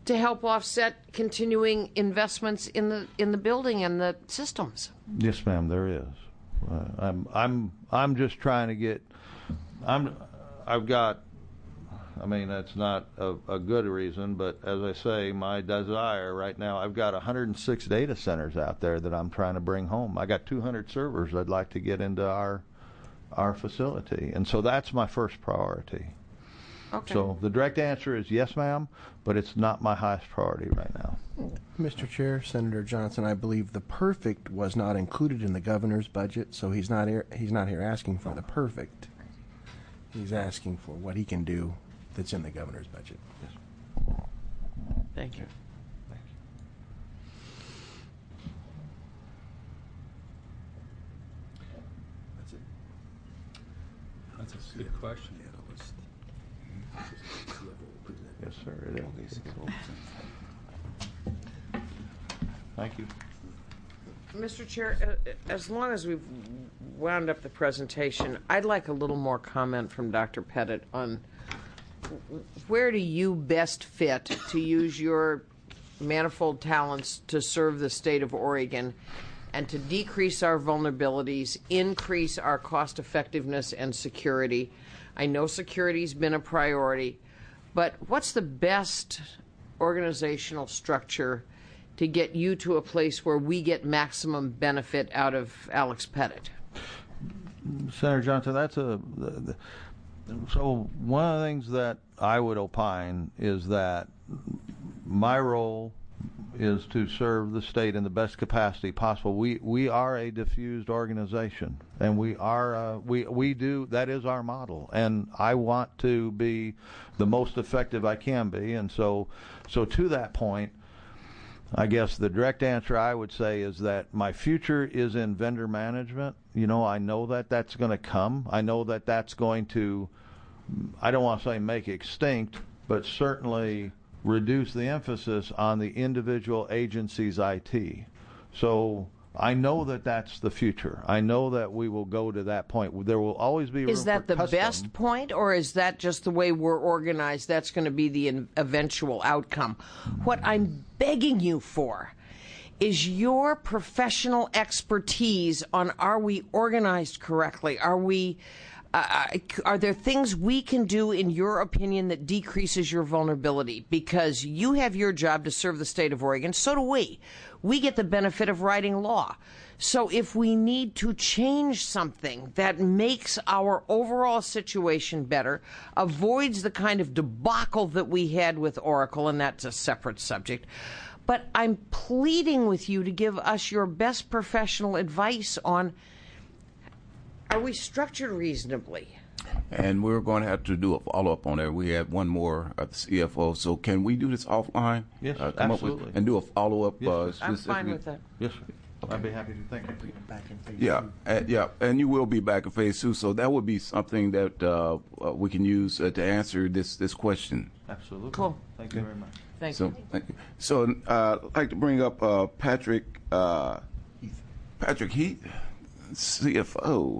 to help offset continuing investments in the in the building and the systems. Yes, ma'am, there is. Uh, I'm I'm I'm just trying to get. I'm I've got. I mean, that's not a, a good reason, but as I say, my desire right now, I've got one hundred six data centers out there that I'm trying to bring home. I got two hundred servers I'd like to get into our our facility, and so that's my first priority. Okay. So the direct answer is yes, ma'am, but it's not my highest priority right now. Mister Chair, Senator Johnson, I believe the perfect was not included in the governor's budget, so he's not here, he's not here asking for the perfect. He's asking for what he can do that's in the governor's budget. Yes. Thank you. That's it. That's a good question. Yes, sir, it is. Thank you. Mister Chair, uh, as long as we've wound up the presentation, I'd like a little more comment from Doctor Pettit on where do you best fit to use your manifold talents to serve the state of Oregon and to decrease our vulnerabilities, increase our cost effectiveness and security. I know security's been a priority, but what's the best organizational structure to get you to a place where we get maximum benefit out of Alex Pettit? Senator Johnson, that's a... The, the, so one of the things that I would opine is that my role is to serve the state in the best capacity possible. We we are a diffused organization, and we are uh, we we do that is our model, and I want to be the most effective I can be, and so so to that point, I guess the direct answer I would say is that my future is in vendor management. You know, I know that that's going to come. I know that that's going to, I don't want to say make extinct, but certainly reduce the emphasis on the individual agency's I T. So I know that that's the future. I know that we will go to that point. There will always be room Is that for the custom. best point, or is that just the way we're organized? That's going to be the in- eventual outcome. What I'm begging you for is your professional expertise on are we organized correctly? Are we... Uh, are there things we can do, in your opinion, that decreases your vulnerability? Because you have your job to serve the state of Oregon. So do we. We get the benefit of writing law. So if we need to change something that makes our overall situation better, avoids the kind of debacle that we had with Oracle, and that's a separate subject, but I'm pleading with you to give us your best professional advice on, are we structured reasonably? And we're going to have to do a follow-up on that. We have one more at the C F O. So can we do this offline? Yes, uh, come absolutely. Up with, and do a follow-up? Yes, uh, sir. I'm fine specifically? with that. Yes, sir. I'd be happy to. Thank you. Back in phase Yeah, two. uh, yeah, and you will be back in phase two. So that would be something that uh, uh, we can use uh, to answer this this question. Absolutely. Cool. Thank you very much. Thank So, you. thank you. So, uh, I'd like to bring up uh, Patrick uh, Patrick Heath, C F O.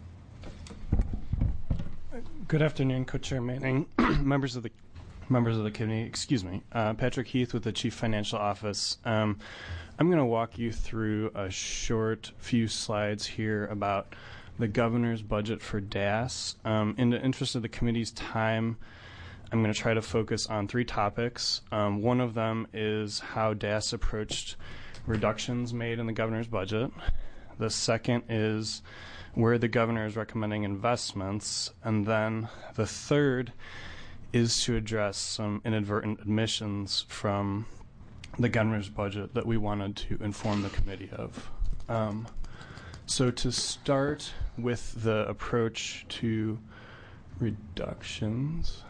Good afternoon, Co-Chair Manning, members of the members of the committee. Excuse me, uh, Patrick Heath with the Chief Financial Office. Um, I'm going to walk you through a short few slides here about the governor's budget for D A S. Um, in the interest of the committee's time, I'm going to try to focus on three topics. Um, one of them is how D A S approached reductions made in the governor's budget. The second is where the governor is recommending investments. And then the third is to address some inadvertent admissions from the governor's budget that we wanted to inform the committee of. Um, so to start with the approach to reductions,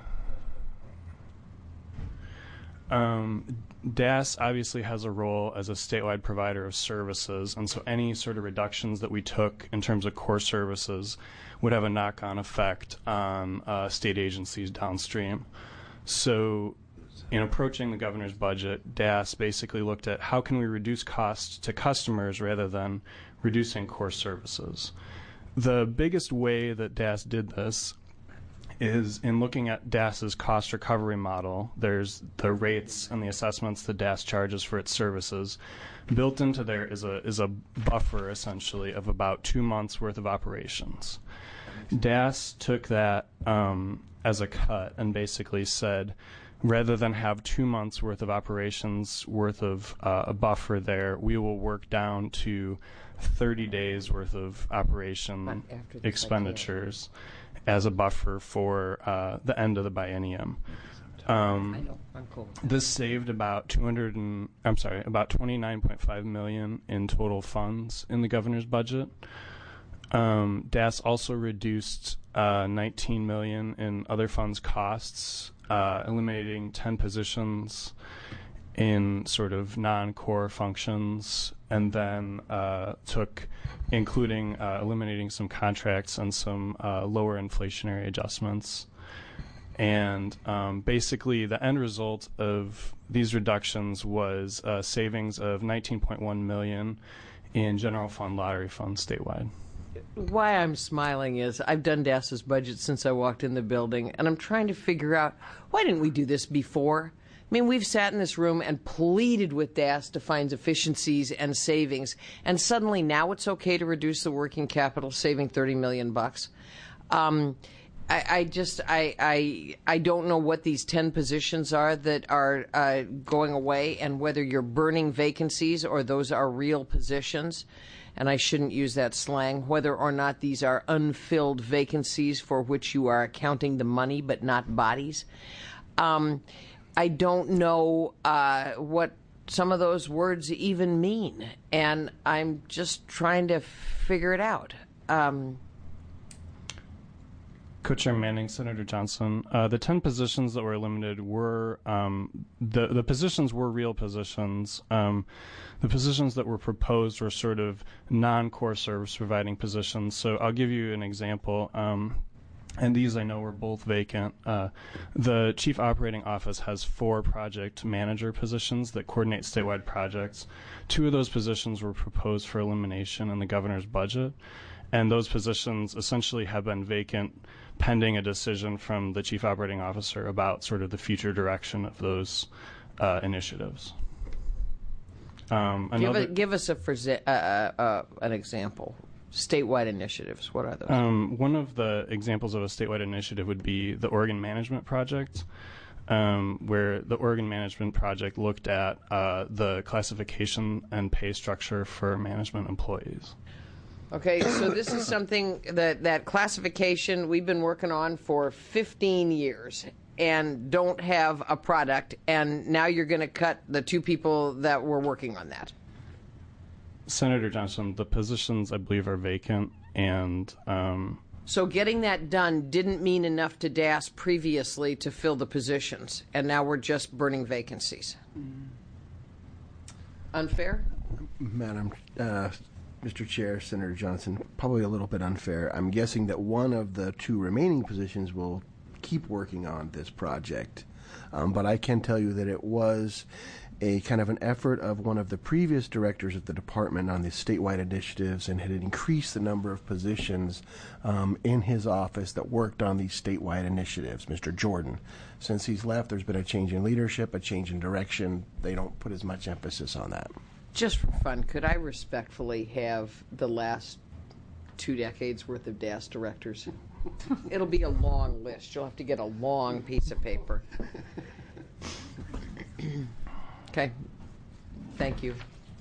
um, D A S obviously has a role as a statewide provider of services, and so any sort of reductions that we took in terms of core services would have a knock-on effect on uh, state agencies downstream. So in approaching the governor's budget, D A S basically looked at how can we reduce costs to customers rather than reducing core services. The biggest way that D A S did this is in looking at DAS's cost recovery model, there's the rates and the assessments that D A S charges for its services. Built into there is a is a buffer, essentially, of about two months' worth of operations. D A S took that um, as a cut and basically said, rather than have two months' worth of operations worth of uh, a buffer there, we will work down to thirty days worth of operation expenditures as a buffer for uh, the end of the biennium. Um, I know. I'm cool. This saved about two hundred and I'm sorry, about twenty-nine point five million in total funds in the governor's budget. Um, D A S also reduced uh, nineteen million in other funds costs, uh, eliminating ten positions in sort of non-core functions, and then uh, took, including uh, eliminating some contracts and some uh, lower inflationary adjustments. And um, basically, the end result of these reductions was a savings of nineteen point one million in general fund lottery funds statewide. Why I'm smiling is I've done D A S's budget since I walked in the building, and I'm trying to figure out, why didn't we do this before? I mean, we've sat in this room and pleaded with D A S to find efficiencies and savings, and suddenly now it's okay to reduce the working capital, saving thirty million bucks. Um, I, I just I, I I don't know what these ten positions are that are uh, going away, and whether you're burning vacancies or those are real positions. And I shouldn't use that slang, whether or not these are unfilled vacancies for which you are accounting the money but not bodies. Um, I don't know uh, what some of those words even mean, and I'm just trying to figure it out. Um, Co-Chair Manning, Senator Johnson, uh, the ten positions that were eliminated were, um, the, the positions were real positions. Um, the positions that were proposed were sort of non-core service providing positions. So I'll give you an example. Um, and these I know were both vacant. Uh, the Chief Operating Office has four project manager positions that coordinate statewide projects. Two of those positions were proposed for elimination in the governor's budget. And those positions essentially have been vacant pending a decision from the Chief Operating Officer about sort of the future direction of those uh, initiatives. Um, give, a, give us a uh, uh, an example. Statewide initiatives, what are those? Um, one of the examples of a statewide initiative would be the Oregon Management Project, um, where the Oregon Management Project looked at uh, the classification and pay structure for management employees. Okay, so this is something that, that classification we've been working on for fifteen years and don't have a product, and now you're going to cut the two people that were working on that. Senator Johnson, the positions I believe are vacant, and um, so getting that done didn't mean enough to D A S previously to fill the positions, and now we're just burning vacancies. Unfair? Madam uh, Mister Chair, Senator Johnson, probably a little bit unfair. I'm guessing that one of the two remaining positions will keep working on this project. Um, but I can tell you that it was a kind of an effort of one of the previous directors of the department on the statewide initiatives, and had increased the number of positions um, in his office that worked on these statewide initiatives, Mister Jordan. Since he's left, there's been a change in leadership, a change in direction. They don't put as much emphasis on that. Just for fun, could I respectfully have the last two decades worth of D A S directors? It'll be a long list. You'll have to get a long piece of paper. Okay. Thank you.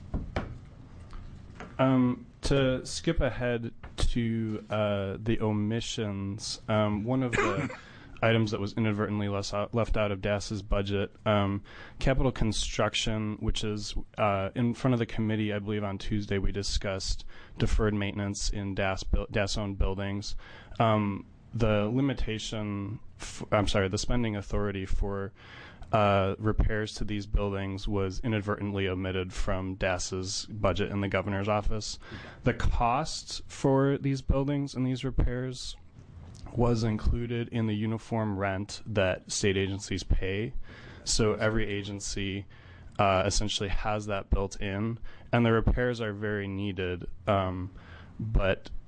Um, to skip ahead to uh, the omissions, um, one of the items that was inadvertently less out, left out of D A S's budget, um, capital construction, which is uh, in front of the committee, I believe on Tuesday we discussed deferred maintenance in D A S, D A S-owned buildings. Um, the limitation, f- I'm sorry, the spending authority for Uh, repairs to these buildings was inadvertently omitted from D A S's budget in the governor's office. The cost for these buildings and these repairs was included in the uniform rent that state agencies pay. So every agency uh, essentially has that built in, and the repairs are very needed. Um, but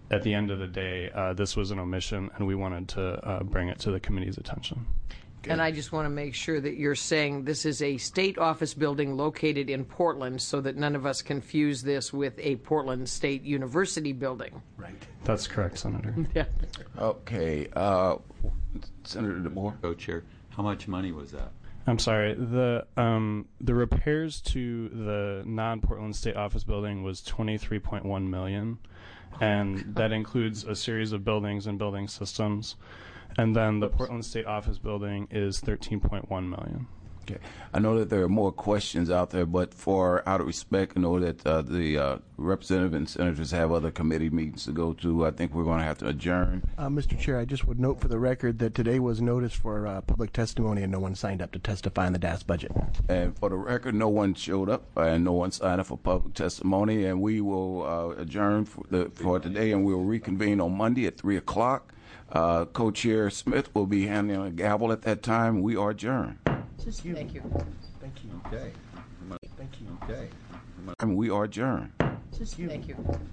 at the end of the day, uh, this was an omission, and we wanted to uh, bring it to the committee's attention. And I just want to make sure that you're saying this is a state office building located in Portland so that none of us confuse this with a Portland State University building. Right. That's correct, Senator. Yeah. Okay, uh, Senator DeBoer. Co-chair, how much money was that? I'm sorry. The um, the repairs to the non-Portland State Office building was twenty-three point one million, and that includes a series of buildings and building systems. And then the Portland State Office building is thirteen point one million. Okay. I know that there are more questions out there, but for out of respect, I know that uh, the uh, representative and senators have other committee meetings to go to. I think we're going to have to adjourn. Uh, Mister Chair, I just would note for the record that today was notice for uh, public testimony, and no one signed up to testify on the D A S budget. And for the record, no one showed up and no one signed up for public testimony. And we will uh, adjourn for, the, for today, and we will reconvene on Monday at three o'clock. Uh, Co-Chair Smith will be handing a gavel at that time. We are adjourned. Thank you. Thank you. Thank you. Okay. Thank you. Okay. And we are adjourned. Thank you.